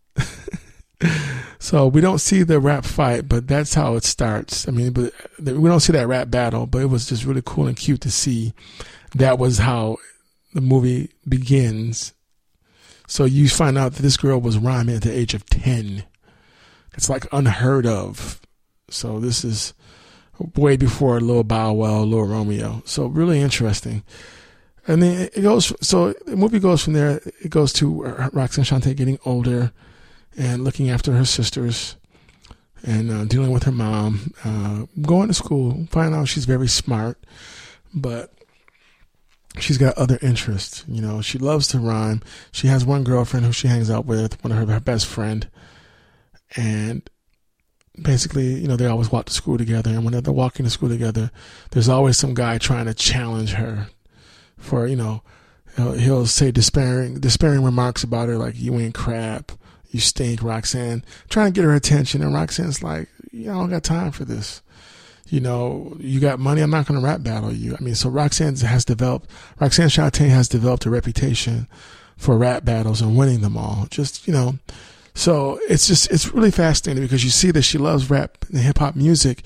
Speaker 2: So we don't see the rap fight, but that's how it starts. I mean, but we don't see that rap battle, but it was just really cool and cute to see. That was how the movie begins. So you find out that this girl was rhyming at the age of ten. It's like unheard of. So this is way before Lil Bow Wow, Lil Romeo. So really interesting. And then it goes, so the movie goes from there, it goes to Roxanne Shante getting older and looking after her sisters and uh, dealing with her mom, uh, going to school, finding out she's very smart, but she's got other interests. You know, she loves to rhyme. She has one girlfriend who she hangs out with, one of her, her best friend. And basically, you know, they always walk to school together. And when they're walking to school together, there's always some guy trying to challenge her for, you know, he'll, he'll say despairing, despairing remarks about her, like, you ain't crap, you stink, Roxanne, trying to get her attention. And Roxanne's like, yeah, I don't got time for this. You know, you got money, I'm not going to rap battle you. I mean, so Roxanne has developed, Roxanne Shante has developed a reputation for rap battles and winning them all. Just, you know, So it's just, it's really fascinating because you see that she loves rap and hip hop music,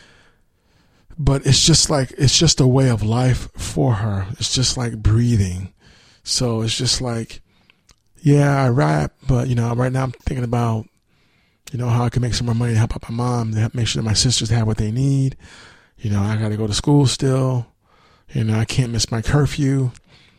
Speaker 2: but it's just like, it's just a way of life for her. It's just like breathing. So it's just like, yeah, I rap, but you know, right now I'm thinking about, you know, how I can make some more money to help out my mom, to help make sure that my sisters have what they need. You know, I got to go to school still. You know, I can't miss my curfew.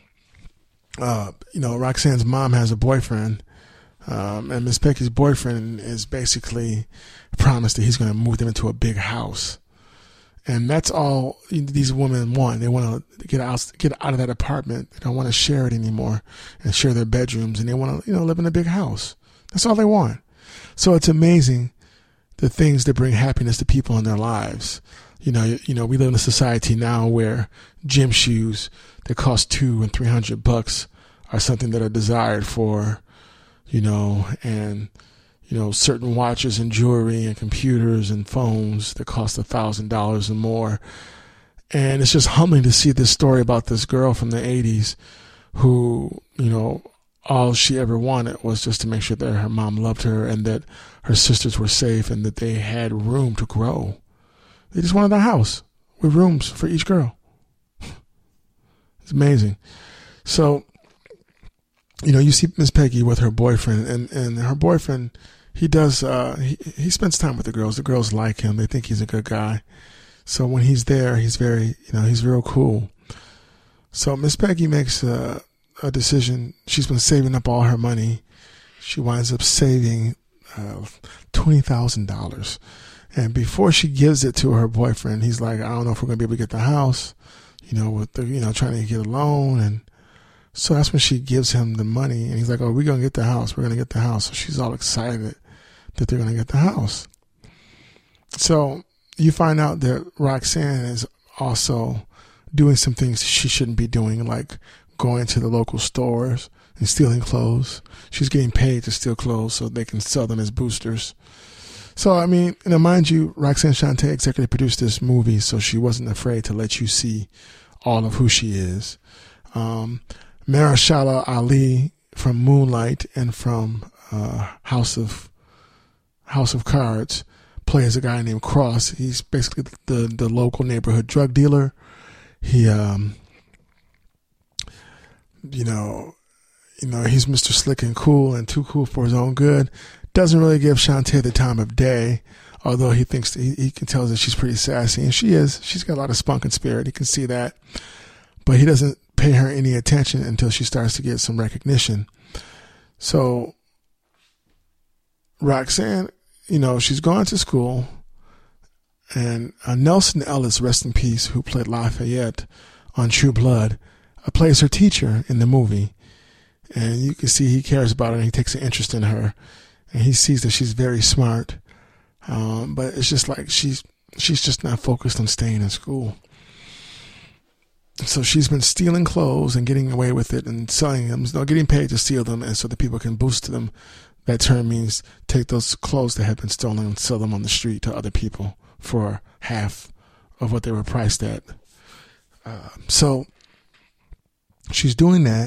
Speaker 2: Uh, you know, Roxanne's mom has a boyfriend. Um, and Miss Peggy's boyfriend is basically promised that he's going to move them into a big house. And that's all these women want. They want to get out, get out of that apartment. They don't want to share it anymore and share their bedrooms. And they want to, you know, live in a big house. That's all they want. So it's amazing the things that bring happiness to people in their lives. You know, you, you know, we live in a society now where gym shoes that cost two and three hundred bucks are something that are desired for, you know, and, you know, certain watches and jewelry and computers and phones that cost a thousand dollars or more. And it's just humbling to see this story about this girl from the eighties who, you know, all she ever wanted was just to make sure that her mom loved her and that her sisters were safe and that they had room to grow. They just wanted a house with rooms for each girl. It's amazing. So, you know, you see Miss Peggy with her boyfriend, and, and her boyfriend, he does, uh, he, he spends time with the girls. The girls like him. They think he's a good guy. So when he's there, he's very, you know, he's real cool. So Miss Peggy makes a, a decision. She's been saving up all her money. She winds up saving uh, twenty thousand dollars. And before she gives it to her boyfriend, he's like, I don't know if we're going to be able to get the house, you know, with the, you know, trying to get a loan. And so that's when she gives him the money, and he's like, oh, we're going to get the house. We're going to get the house. So she's all excited that they're going to get the house. So you find out that Roxanne is also doing some things she shouldn't be doing, like going to the local stores and stealing clothes. She's getting paid to steal clothes so they can sell them as boosters. So, I mean, you know, mind you, Roxanne Shante executive produced this movie, so she wasn't afraid to let you see all of who she is. Um, Mahershala Ali from Moonlight and from uh, House of House of Cards plays a guy named Cross. He's basically the the local neighborhood drug dealer. He, um, you know, you know, he's Mister Slick and cool and too cool for his own good. Doesn't really give Shante the time of day, although he thinks that he, he can tell that she's pretty sassy, and she is. She's got a lot of spunk and spirit. He can see that, but he doesn't pay her any attention until she starts to get some recognition. So Roxanne, you know, she's gone to school, and uh, Nelson Ellis, rest in peace, who played Lafayette on True Blood, uh, plays her teacher in the movie. And you can see he cares about her and he takes an interest in her. And he sees that she's very smart. Um, but it's just like she's she's just not focused on staying in school. So she's been stealing clothes and getting away with it and selling them, you know, getting paid to steal them, and so that people can boost them. That term means take those clothes that have been stolen and sell them on the street to other people for half of what they were priced at. Uh, so she's doing that.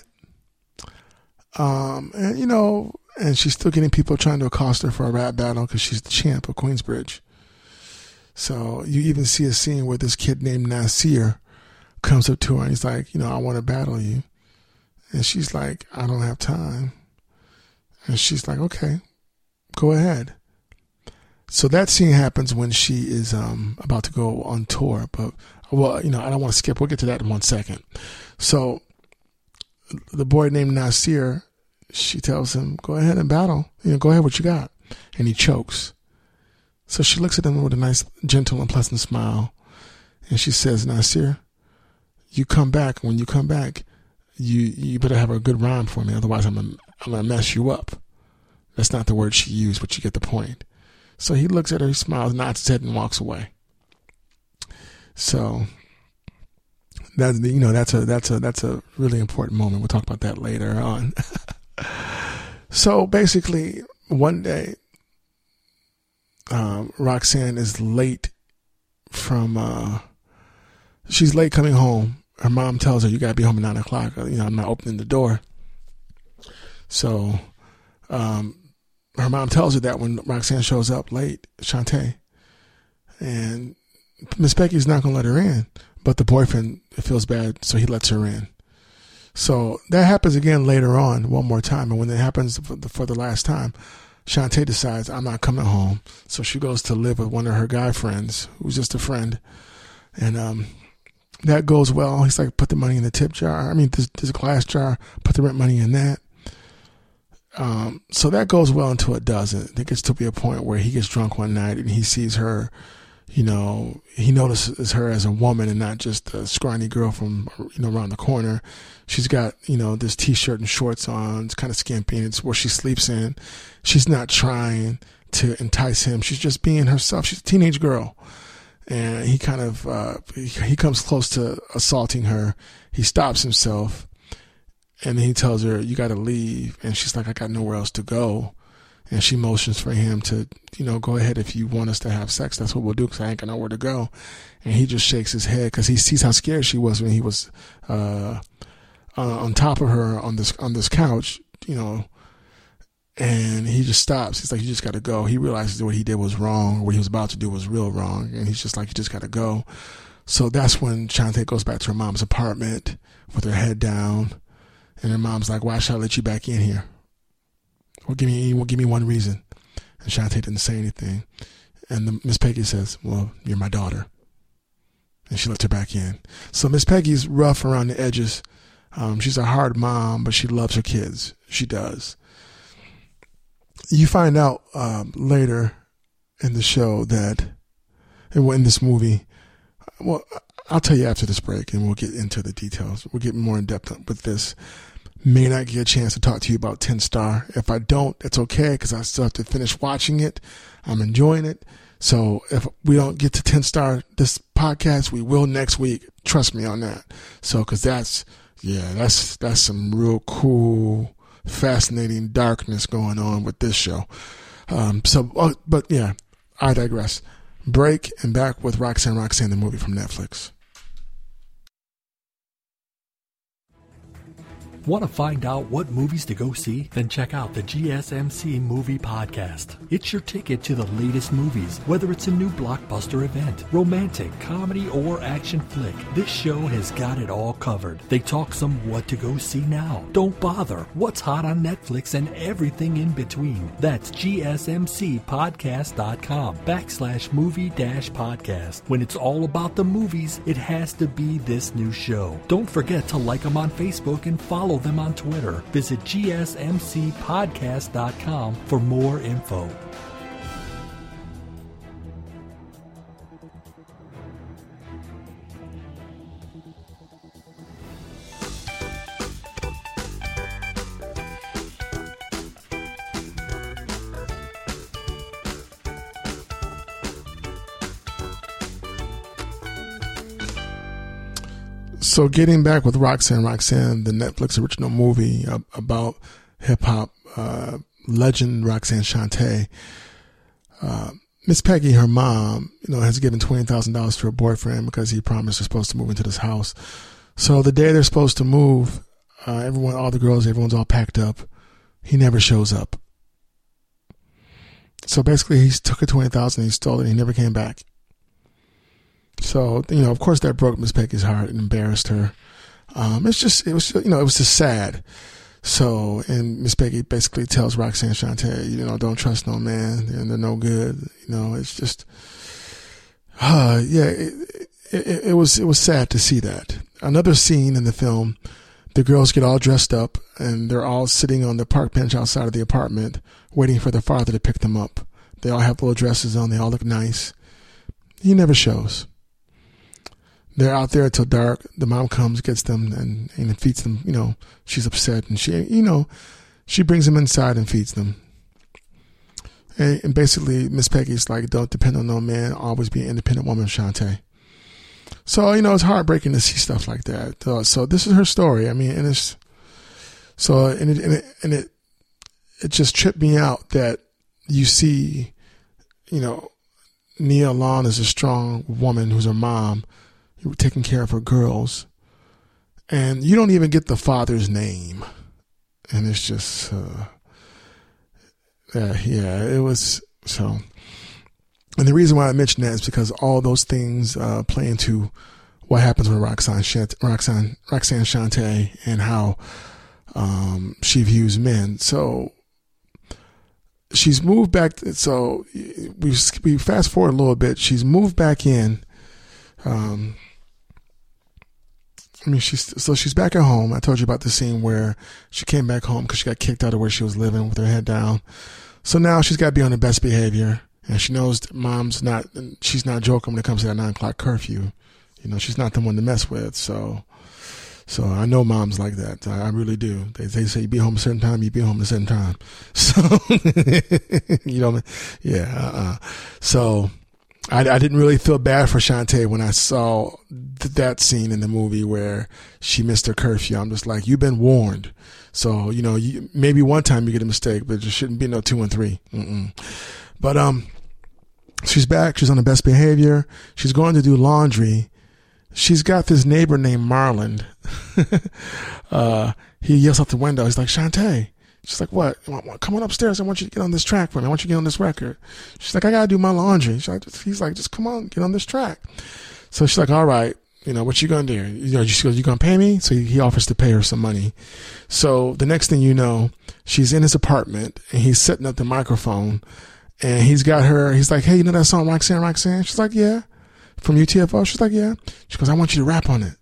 Speaker 2: Um, and, you know, and she's still getting people trying to accost her for a rap battle because she's the champ of Queensbridge. So you even see a scene where this kid named Nasir comes up to her and he's like, you know, I want to battle you. And she's like, I don't have time. And she's like, okay, go ahead. So that scene happens when she is um, about to go on tour. But, well, you know, I don't want to skip. We'll get to that in one second. So the boy named Nasir, she tells him, go ahead and battle. You know, go ahead, what you got? And he chokes. So she looks at him with a nice, gentle, and pleasant smile. And she says, Nasir, you come back. When you come back, you you better have a good rhyme for me. Otherwise, I'm gonna, I'm gonna mess you up. That's not the word she used, but you get the point. So he looks at her, he smiles, nods his head, and walks away. So that, you know, that's a that's a that's a really important moment. We'll talk about that later on. So basically, one day, um, Roxanne is late from. Uh, she's late coming home. Her mom tells her, "You gotta be home at nine o'clock. You know, I'm not opening the door." So, um, her mom tells her that when Roxanne shows up late, Shantae. And Miss Peggy's not going to let her in, but the boyfriend feels bad, so he lets her in. So that happens again later on, one more time. And when it happens for the, for the last time, Shantae decides, I'm not coming home. So she goes to live with one of her guy friends, who's just a friend. And um, that goes well. He's like, put the money in the tip jar. I mean, this, this glass jar, put the rent money in that. Um, so that goes well until it doesn't. It gets to be a point where he gets drunk one night and he sees her, you know, he notices her as a woman and not just a scrawny girl from, you know, around the corner. She's got, you know, this t-shirt and shorts on. It's kind of skimpy. It's where she sleeps in. She's not trying to entice him. She's just being herself. She's a teenage girl. And he kind of, uh, he, he comes close to assaulting her. He stops himself. And then he tells her, you got to leave. And she's like, I got nowhere else to go. And she motions for him to, you know, go ahead if you want us to have sex. That's what we'll do because I ain't got nowhere to go. And he just shakes his head because he sees how scared she was when he was uh, uh, on top of her on this on this couch, you know. And he just stops. He's like, you just got to go. He realizes what he did was wrong. What he was about to do was real wrong. And he's just like, you just got to go. So that's when Shantae goes back to her mom's apartment with her head down. And her mom's like, why should I let you back in here? Well, give me, well, give me one reason. And Shantae didn't say anything. And the, Miss Peggy says, well, you're my daughter. And she lets her back in. So Miss Peggy's rough around the edges. Um, she's a hard mom, but she loves her kids. She does. You find out um, later in the show that, in this movie, well, I'll tell you after this break and we'll get into the details. We'll get more in depth with this. May not get a chance to talk to you about ten Star. If I don't, it's okay because I still have to finish watching it. I'm enjoying it. So if we don't get to ten Star this podcast, we will next week. Trust me on that. So because that's, yeah, that's, that's some real cool, fascinating darkness going on with this show. Um, so, uh, but yeah, I digress. Break and back with Roxanne Roxanne, the movie from Netflix.
Speaker 3: Want to find out what movies to go see? Then check out the G S M C Movie Podcast. It's your ticket to the latest movies, whether it's a new blockbuster event, romantic, comedy, or action flick. This show has got it all covered. They talk some what to go see now. Don't bother. What's hot on Netflix and everything in between. That's gsmcpodcast.com backslash movie dash podcast. When it's all about the movies, it has to be this new show. Don't forget to like them on Facebook and follow them on Twitter. Visit g s m c podcast dot com for more info.
Speaker 2: So getting back with Roxanne Roxanne, the Netflix original movie about hip-hop uh, legend Roxanne Shantae, uh, Miss Peggy, her mom, you know, has given twenty thousand dollars to her boyfriend because he promised they're supposed to move into this house. So the day they're supposed to move, uh, everyone, all the girls, everyone's all packed up. He never shows up. So basically he took her twenty thousand dollars, he stole it, and he never came back. So, you know, of course that broke Miss Peggy's heart and embarrassed her. Um, it's just, it was, you know, it was just sad. So, and Miss Peggy basically tells Roxanne Shantae, you know, don't trust no man, and they're no good. You know, it's just, uh, yeah, it, it, it was, it was sad to see that. Another scene in the film, the girls get all dressed up and they're all sitting on the park bench outside of the apartment waiting for their father to pick them up. They all have little dresses on. They all look nice. He never shows. They're out there until dark. The mom comes, gets them, and, and feeds them. You know, she's upset, and she, you know, she brings them inside and feeds them. And, and basically, Miss Peggy's like, don't depend on no man. Always be an independent woman, Shantae. So, you know, it's heartbreaking to see stuff like that. Uh, so this is her story. I mean, and it's, so, and it, and it, and it, it just tripped me out that you see, you know, Nia Long is a strong woman who's her mom, taking care of her girls, and you don't even get the father's name, and it's just uh, uh, yeah, it was so. And the reason why I mentioned that is because all those things uh, play into what happens with Roxanne, Roxanne, Roxanne Shante, and how um, she views men. So she's moved back. So we we fast forward a little bit. She's moved back in. Um, I mean, she's so she's back at home. I told you about the scene where she came back home because she got kicked out of where she was living with her head down. So now she's got to be on her best behavior. And she knows that mom's not, she's not joking when it comes to that nine o'clock curfew. You know, she's not the one to mess with. So, so I know moms like that. I, I really do. They, they say you be home a certain time, you be home at a certain time. So, you know, yeah. Uh-uh. So I, I didn't really feel bad for Shante when I saw th- that scene in the movie where she missed her curfew. I'm just like, you've been warned. So, you know, you, maybe one time you get a mistake, but there shouldn't be no two and three. Mm-mm. But, um, she's back. She's on the best behavior. She's going to do laundry. She's got this neighbor named Marlon. uh, he yells out the window. He's like, Shante. She's like, what? Come on upstairs. I want you to get on this track for me. I want you to get on this record. She's like, I got to do my laundry. She's like, he's like, just come on, get on this track. So she's like, all right. You know, what you going to do? You know, she goes, you going to pay me? So he offers to pay her some money. So the next thing you know, she's in his apartment and he's setting up the microphone. And he's got her, he's like, hey, you know that song, Roxanne, Roxanne? She's like, yeah. From U T F O? She's like, yeah. She goes, I want you to rap on it.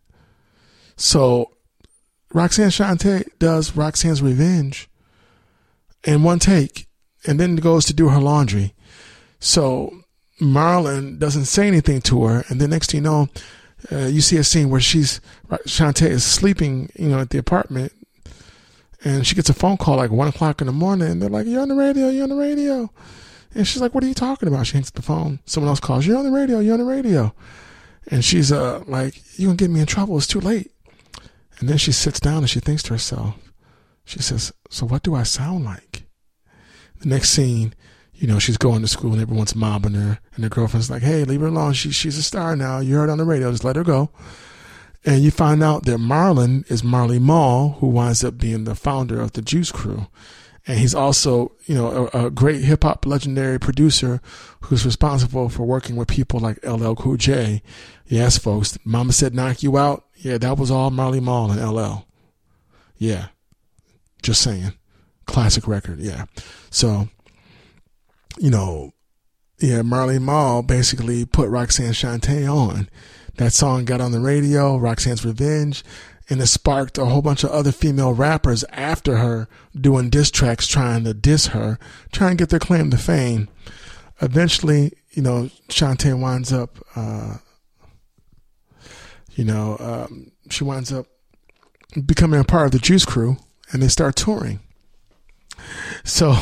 Speaker 2: So Roxanne Shante does Roxanne's Revenge in one take and then goes to do her laundry. So Marlon doesn't say anything to her. And then next thing you know, uh, you see a scene where she's, Shante is sleeping, you know, at the apartment. And she gets a phone call like one o'clock in the morning. And they're like, you're on the radio, you're on the radio. And she's like, what are you talking about? She hangs up the phone. Someone else calls, you're on the radio, you're on the radio. And she's uh, like, you're going to get me in trouble. It's too late. And then she sits down and she thinks to herself. She says, so what do I sound like? The next scene, you know, she's going to school and everyone's mobbing her. And her girlfriend's like, hey, leave her alone. She, she's a star now. You heard on the radio. Just let her go. And you find out that Marlon is Marley Marl, who winds up being the founder of the Juice Crew. And he's also, you know, a, a great hip hop legendary producer who's responsible for working with people like L L Cool J. Yes, folks. Mama Said Knock You Out. Yeah, that was all Marley Marl and L L. Yeah. Just saying. Classic record. Yeah. So, you know, yeah, Marley Marl basically put Roxanne Shante on. That song got on the radio, Roxanne's Revenge. And it sparked a whole bunch of other female rappers after her doing diss tracks trying to diss her, trying to get their claim to fame. Eventually, you know, Shante winds up, uh, you know, um, she winds up becoming a part of the Juice Crew and they start touring. So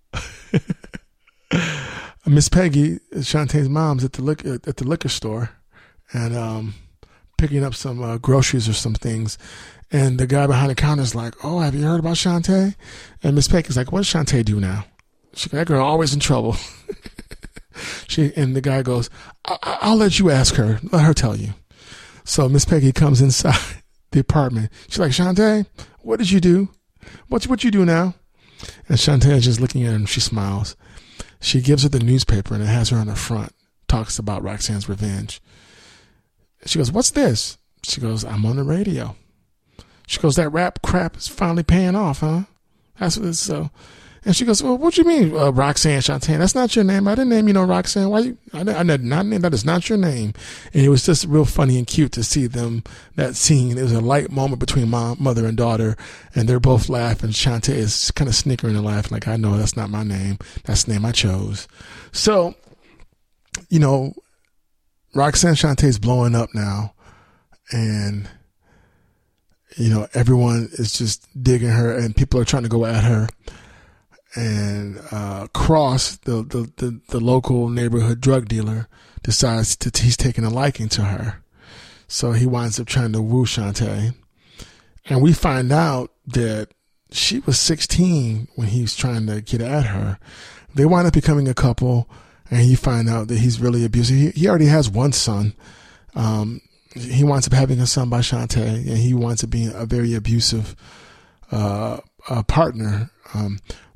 Speaker 2: Miss Peggy, Shantae's mom's at the liquor, at the liquor store and, um, picking up some uh, groceries or some things. And the guy behind the counter is like, oh, have you heard about Shante? And Miss Peggy's like, what does Shante do now? She, that girl always in trouble. she And the guy goes, I- I'll let you ask her. Let her tell you. So Miss Peggy comes inside the apartment. She's like, Shante, what did you do? What what you do now? And Shante is just looking at her and she smiles. She gives her the newspaper and it has her on the front. Talks about Roxanne's Revenge. She goes, what's this? She goes, I'm on the radio. She goes, that rap crap is finally paying off, huh? That's what it's so. And she goes, well, what do you mean, uh, Roxanne Shante? That's not your name. I didn't name you no Roxanne. Why you? I, I did not name that. Is not your name. And it was just real funny and cute to see them, that scene. It was a light moment between mom, mother and daughter, and they're both laughing. Shante is kind of snickering and laughing like, I know that's not my name. That's the name I chose. So, you know, Roxanne Shantae's blowing up now, and you know everyone is just digging her, and people are trying to go at her. And uh, Cross, the, the the the local neighborhood drug dealer, decides to he's taking a liking to her, so he winds up trying to woo Shante. And we find out that she was sixteen when he was trying to get at her. They wind up becoming a couple. And you find out that he's really abusive. He, he already has one son. Um, he winds up having a son by Shante, and he winds up being a very abusive uh, uh, partner. Um,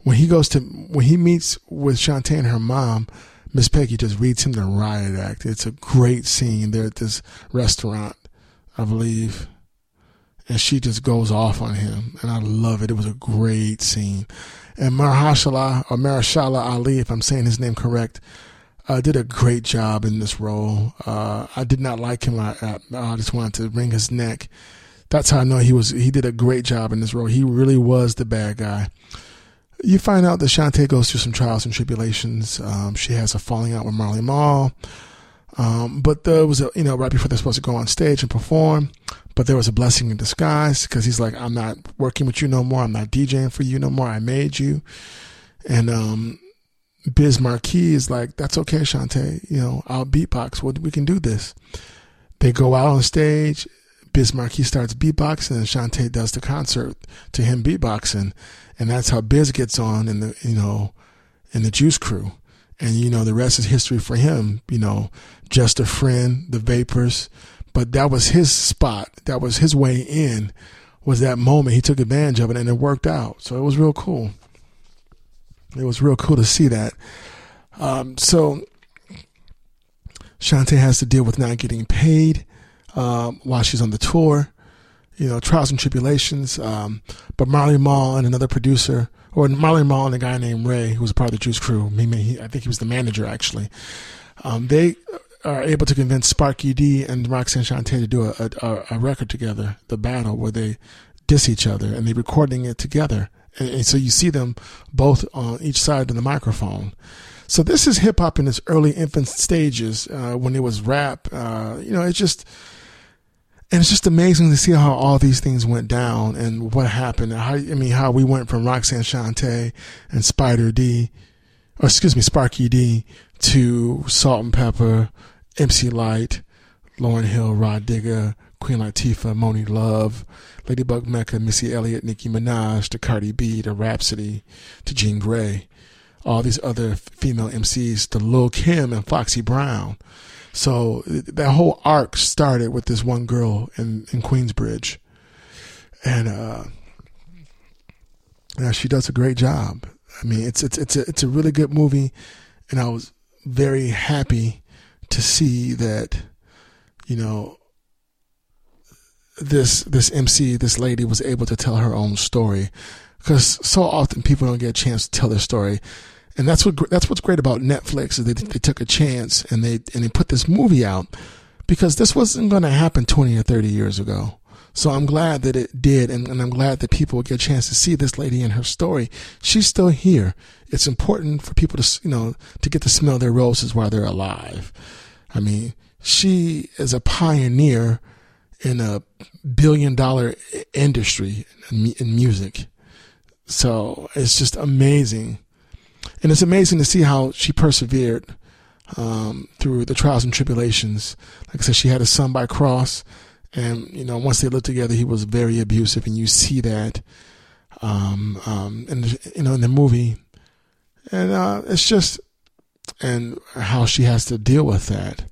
Speaker 2: when he goes to, when he meets with Shantae and her mom, Miss Peggy just reads him the riot act. It's a great scene. They're at this restaurant, I believe, and she just goes off on him, and I love it. It was a great scene. And Mahershala, or Mahershala Ali, if I'm saying his name correct, uh, did a great job in this role. Uh, I did not like him. I, I, I just wanted to wring his neck. That's how I know he was. He did a great job in this role. He really was the bad guy. You find out that Shantae goes through some trials and tribulations. Um, she has a falling out with Marley Marl. Um, but there was a, you know, right before they're supposed to go on stage and perform, but there was a blessing in disguise, because he's like, I'm not working with you no more. I'm not DJing for you no more. I made you. And, um, Biz Markie is like, that's okay, Shantae. You know, I'll beatbox. Well, we can do this. They go out on stage. Biz Markie starts beatboxing, and Shantae does the concert to him beatboxing. And that's how Biz gets on in the, you know, in the Juice Crew. And, you know, the rest is history for him, you know, Just a Friend, The Vapors. But that was his spot. That was his way in, was that moment. He took advantage of it, and it worked out. So it was real cool. It was real cool to see that. Um, so Shantae has to deal with not getting paid um, while she's on the tour. You know, trials and tribulations. Um, but Marley Marl and another producer, or Marley Marl and a guy named Ray, who was a part of the Juice Crew. He, he, I think he was the manager, actually. Um, they are able to convince Sparky D and Roxanne Shantae to do a, a, a record together, The Battle, where they diss each other, and they're recording it together. And, and so you see them both on each side of the microphone. So this is hip hop in its early infant stages, uh, when it was rap. Uh, you know, it's just... And it's just amazing to see how all these things went down and what happened. How, I mean, how we went from Roxanne Shantae and Spider D, or excuse me, Sparky D, to Salt and Pepper, M C Lyte, Lauryn Hill, Rod Digger, Queen Latifah, Moni Love, Ladybug Mecca, Missy Elliott, Nicki Minaj, to Cardi B, to Rhapsody, to Jean Grey, all these other female M Cs, to Lil' Kim and Foxy Brown. So that whole arc started with this one girl in, in Queensbridge. And, uh, yeah, she does a great job. I mean, it's, it's, it's a, it's a really good movie. And I was very happy to see that, you know, this, this M C, this lady was able to tell her own story, because so often people don't get a chance to tell their story. And that's what that's what's great about Netflix, is they they took a chance and they and they put this movie out, because this wasn't going to happen twenty or thirty years ago. So I'm glad that it did, and, and I'm glad that people will get a chance to see this lady and her story. She's still here. It's important for people to, you know, to get to smell their roses while they're alive. I mean, she is a pioneer in a billion dollar industry in, in music. So it's just amazing. And it's amazing to see how she persevered um, through the trials and tribulations. Like I said, she had a son by cross, and, you know, once they lived together, he was very abusive, and you see that, um, um, in the, you know, in the movie. And uh, it's just, and how she has to deal with that.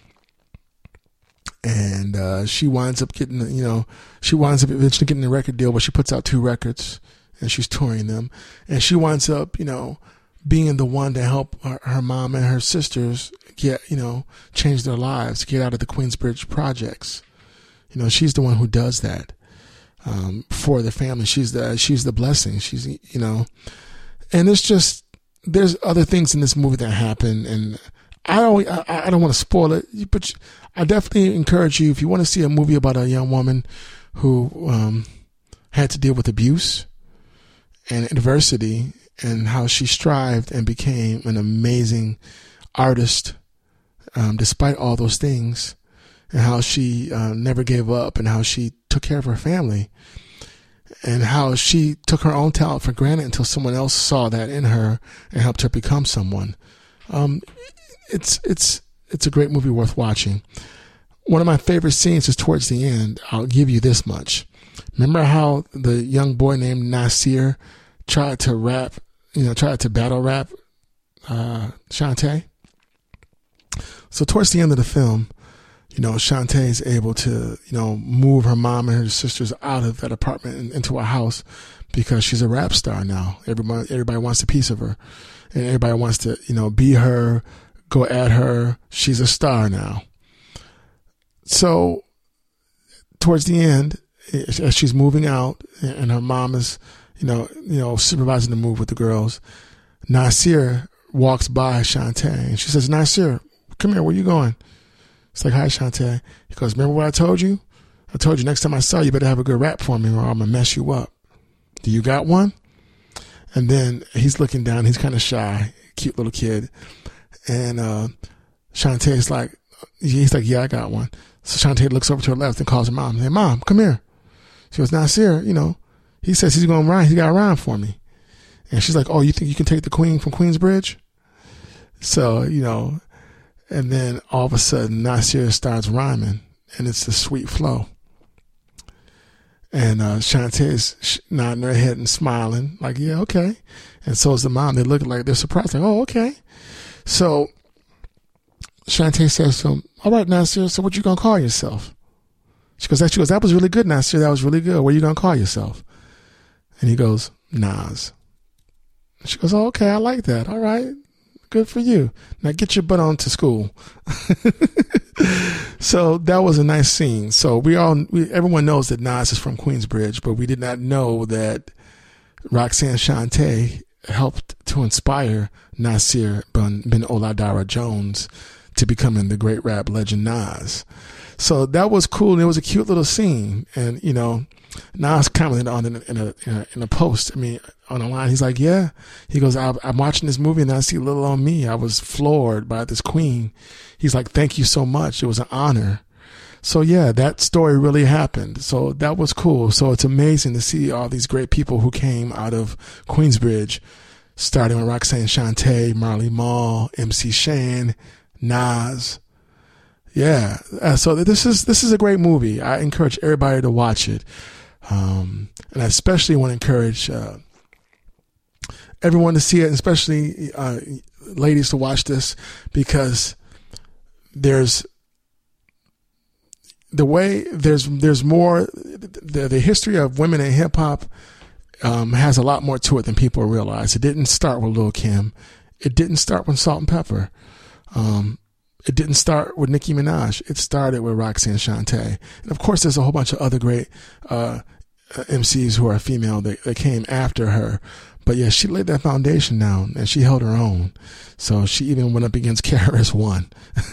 Speaker 2: And uh, she winds up getting, you know, she winds up eventually getting a record deal where she puts out two records, and she's touring them, and she winds up, you know, being the one to help her, her mom and her sisters get, you know, change their lives, get out of the Queensbridge projects. You know, she's the one who does that um, for the family. She's the she's the blessing. She's, you know, and it's just, there's other things in this movie that happen, and I don't I, I don't want to spoil it, but I definitely encourage you, if you want to see a movie about a young woman who um, had to deal with abuse and adversity, and how she strived and became an amazing artist um, despite all those things, and how she uh, never gave up, and how she took care of her family, and how she took her own talent for granted until someone else saw that in her and helped her become someone. Um, it's it's it's a great movie worth watching. One of my favorite scenes is towards the end. I'll give you this much. Remember how the young boy named Nasir tried to rap, you know, tried to battle rap uh, Shantae? So towards the end of the film, you know, Shantae is able to, you know, move her mom and her sisters out of that apartment and into a house, because she's a rap star now. Everybody, everybody wants a piece of her, and everybody wants to, you know, be her, go at her. She's a star now. So towards the end, as she's moving out, and her mom is, you know, you know, supervising the move with the girls, Nasir walks by Shantae, and she says, "Nasir, come here. Where you going?" It's like, "Hi, Shantae." He goes, "Remember what I told you? I told you next time I saw you, you better have a good rap for me, or I'm gonna mess you up. Do you got one?" And then he's looking down. He's kind of shy, cute little kid, and uh, Shantae's like, he's like, "Yeah, I got one." So Shantae looks over to her left and calls her mom. Hey, "Mom, come here." She goes, "Nasir, you know, he says he's going to rhyme. He got a rhyme for me." And she's like, "Oh, you think you can take the queen from Queensbridge?" So, you know, and then all of a sudden Nasir starts rhyming, and it's a sweet flow. And uh, Shantae's nodding her head and smiling like, "Yeah, okay." And so is the mom. They look like they're surprised, like, "Oh, okay." So Shantae says to him, "All right, Nasir, so what you going to call yourself?" She goes, she goes, "That was really good, Nasir. That was really good. What are you going to call yourself?" And he goes, "Nas." She goes, "Oh, okay, I like that. All right, good for you. Now get your butt on to school." So that was a nice scene. So we all, we, everyone knows that Nas is from Queensbridge, but we did not know that Roxanne Shante helped to inspire Nasir bin, bin Oladara Jones to becoming the great rap legend Nas. So that was cool, and it was a cute little scene. And, you know, Nas commented on it in a, in a, in a post. I mean, on the line, he's like, "Yeah." He goes, I, I'm watching this movie and I see little on me. I was floored by this queen. He's like, "Thank you so much. It was an honor." So yeah, that story really happened. So that was cool. So it's amazing to see all these great people who came out of Queensbridge, starting with Roxanne Shante, Marley Marl, M C Shan, Nas. Yeah. Uh, so this is, this is a great movie. I encourage everybody to watch it. Um, and I especially want to encourage, uh, everyone to see it, especially, uh, ladies to watch this, because there's the way there's, there's more, the, the history of women in hip hop, um, has a lot more to it than people realize. It didn't start with Lil' Kim. It didn't start with Salt and Pepper. Um, It didn't start with Nicki Minaj. It started with Roxanne Shante. And of course, there's a whole bunch of other great uh, M Cs who are female that, that came after her. But yeah, she laid that foundation down and she held her own. So she even went up against K R S One.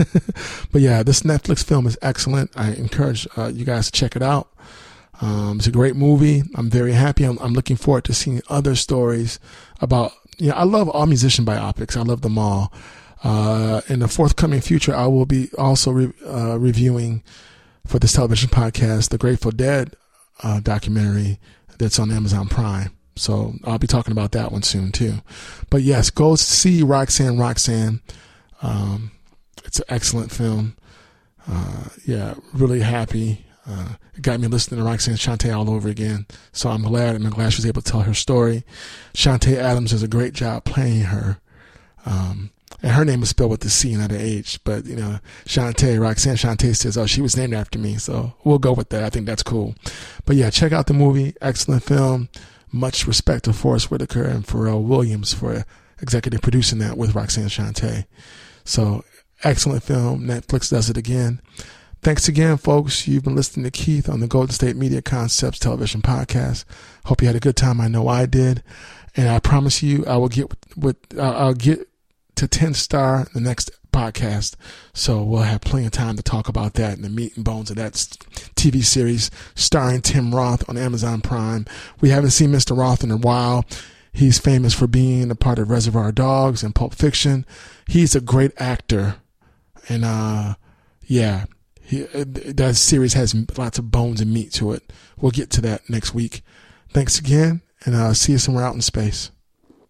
Speaker 2: But yeah, this Netflix film is excellent. I encourage uh, you guys to check it out. Um, it's a great movie. I'm very happy. I'm, I'm looking forward to seeing other stories about, you know, I love all musician biopics. I love them all. Uh, in the forthcoming future, I will be also re- uh, reviewing for this television podcast, the Grateful Dead uh, documentary that's on Amazon Prime. So I'll be talking about that one soon too. But yes, go see Roxanne, Roxanne. Um, it's an excellent film. Uh, yeah, really happy. Uh, it got me listening to Roxanne Shante all over again. So I'm glad, and I'm glad she was able to tell her story. Shante Adams does a great job playing her. Um, And her name is spelled with the C, not the H. But, you know, Shante, Roxanne Shante says, "Oh, she was named after me." So we'll go with that. I think that's cool. But yeah, check out the movie. Excellent film. Much respect to Forrest Whitaker and Pharrell Williams for executive producing that with Roxanne Shante. So excellent film. Netflix does it again. Thanks again, folks. You've been listening to Keith on the Golden State Media Concepts television podcast. Hope you had a good time. I know I did. And I promise you, I will get with, uh, I'll get to ten star the next podcast. So we'll have plenty of time to talk about that and the meat and bones of that T V series starring Tim Roth on Amazon Prime. We haven't seen Mister Roth in a while. He's famous for being a part of Reservoir Dogs and Pulp Fiction. He's a great actor. And, uh, yeah, he, that series has lots of bones and meat to it. We'll get to that next week. Thanks again, and uh, see you somewhere out in space.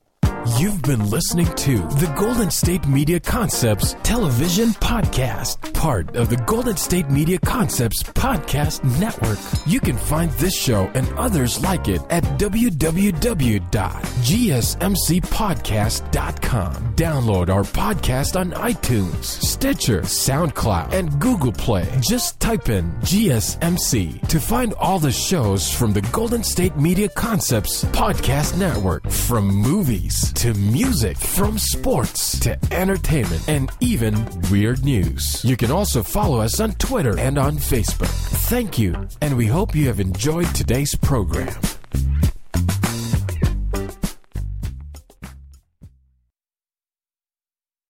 Speaker 1: You've been listening to the Golden State Media Concepts Television Podcast, part of the Golden State Media Concepts Podcast Network. You can find this show and others like it at w w w dot g s m c podcast dot com. Download our podcast on iTunes, Stitcher, SoundCloud, and Google Play. Just type in G S M C to find all the shows from the Golden State Media Concepts Podcast Network, from movies to music, from sports to entertainment, and even weird news. You can also follow us on Twitter and on Facebook. Thank you, and we hope you have enjoyed today's program.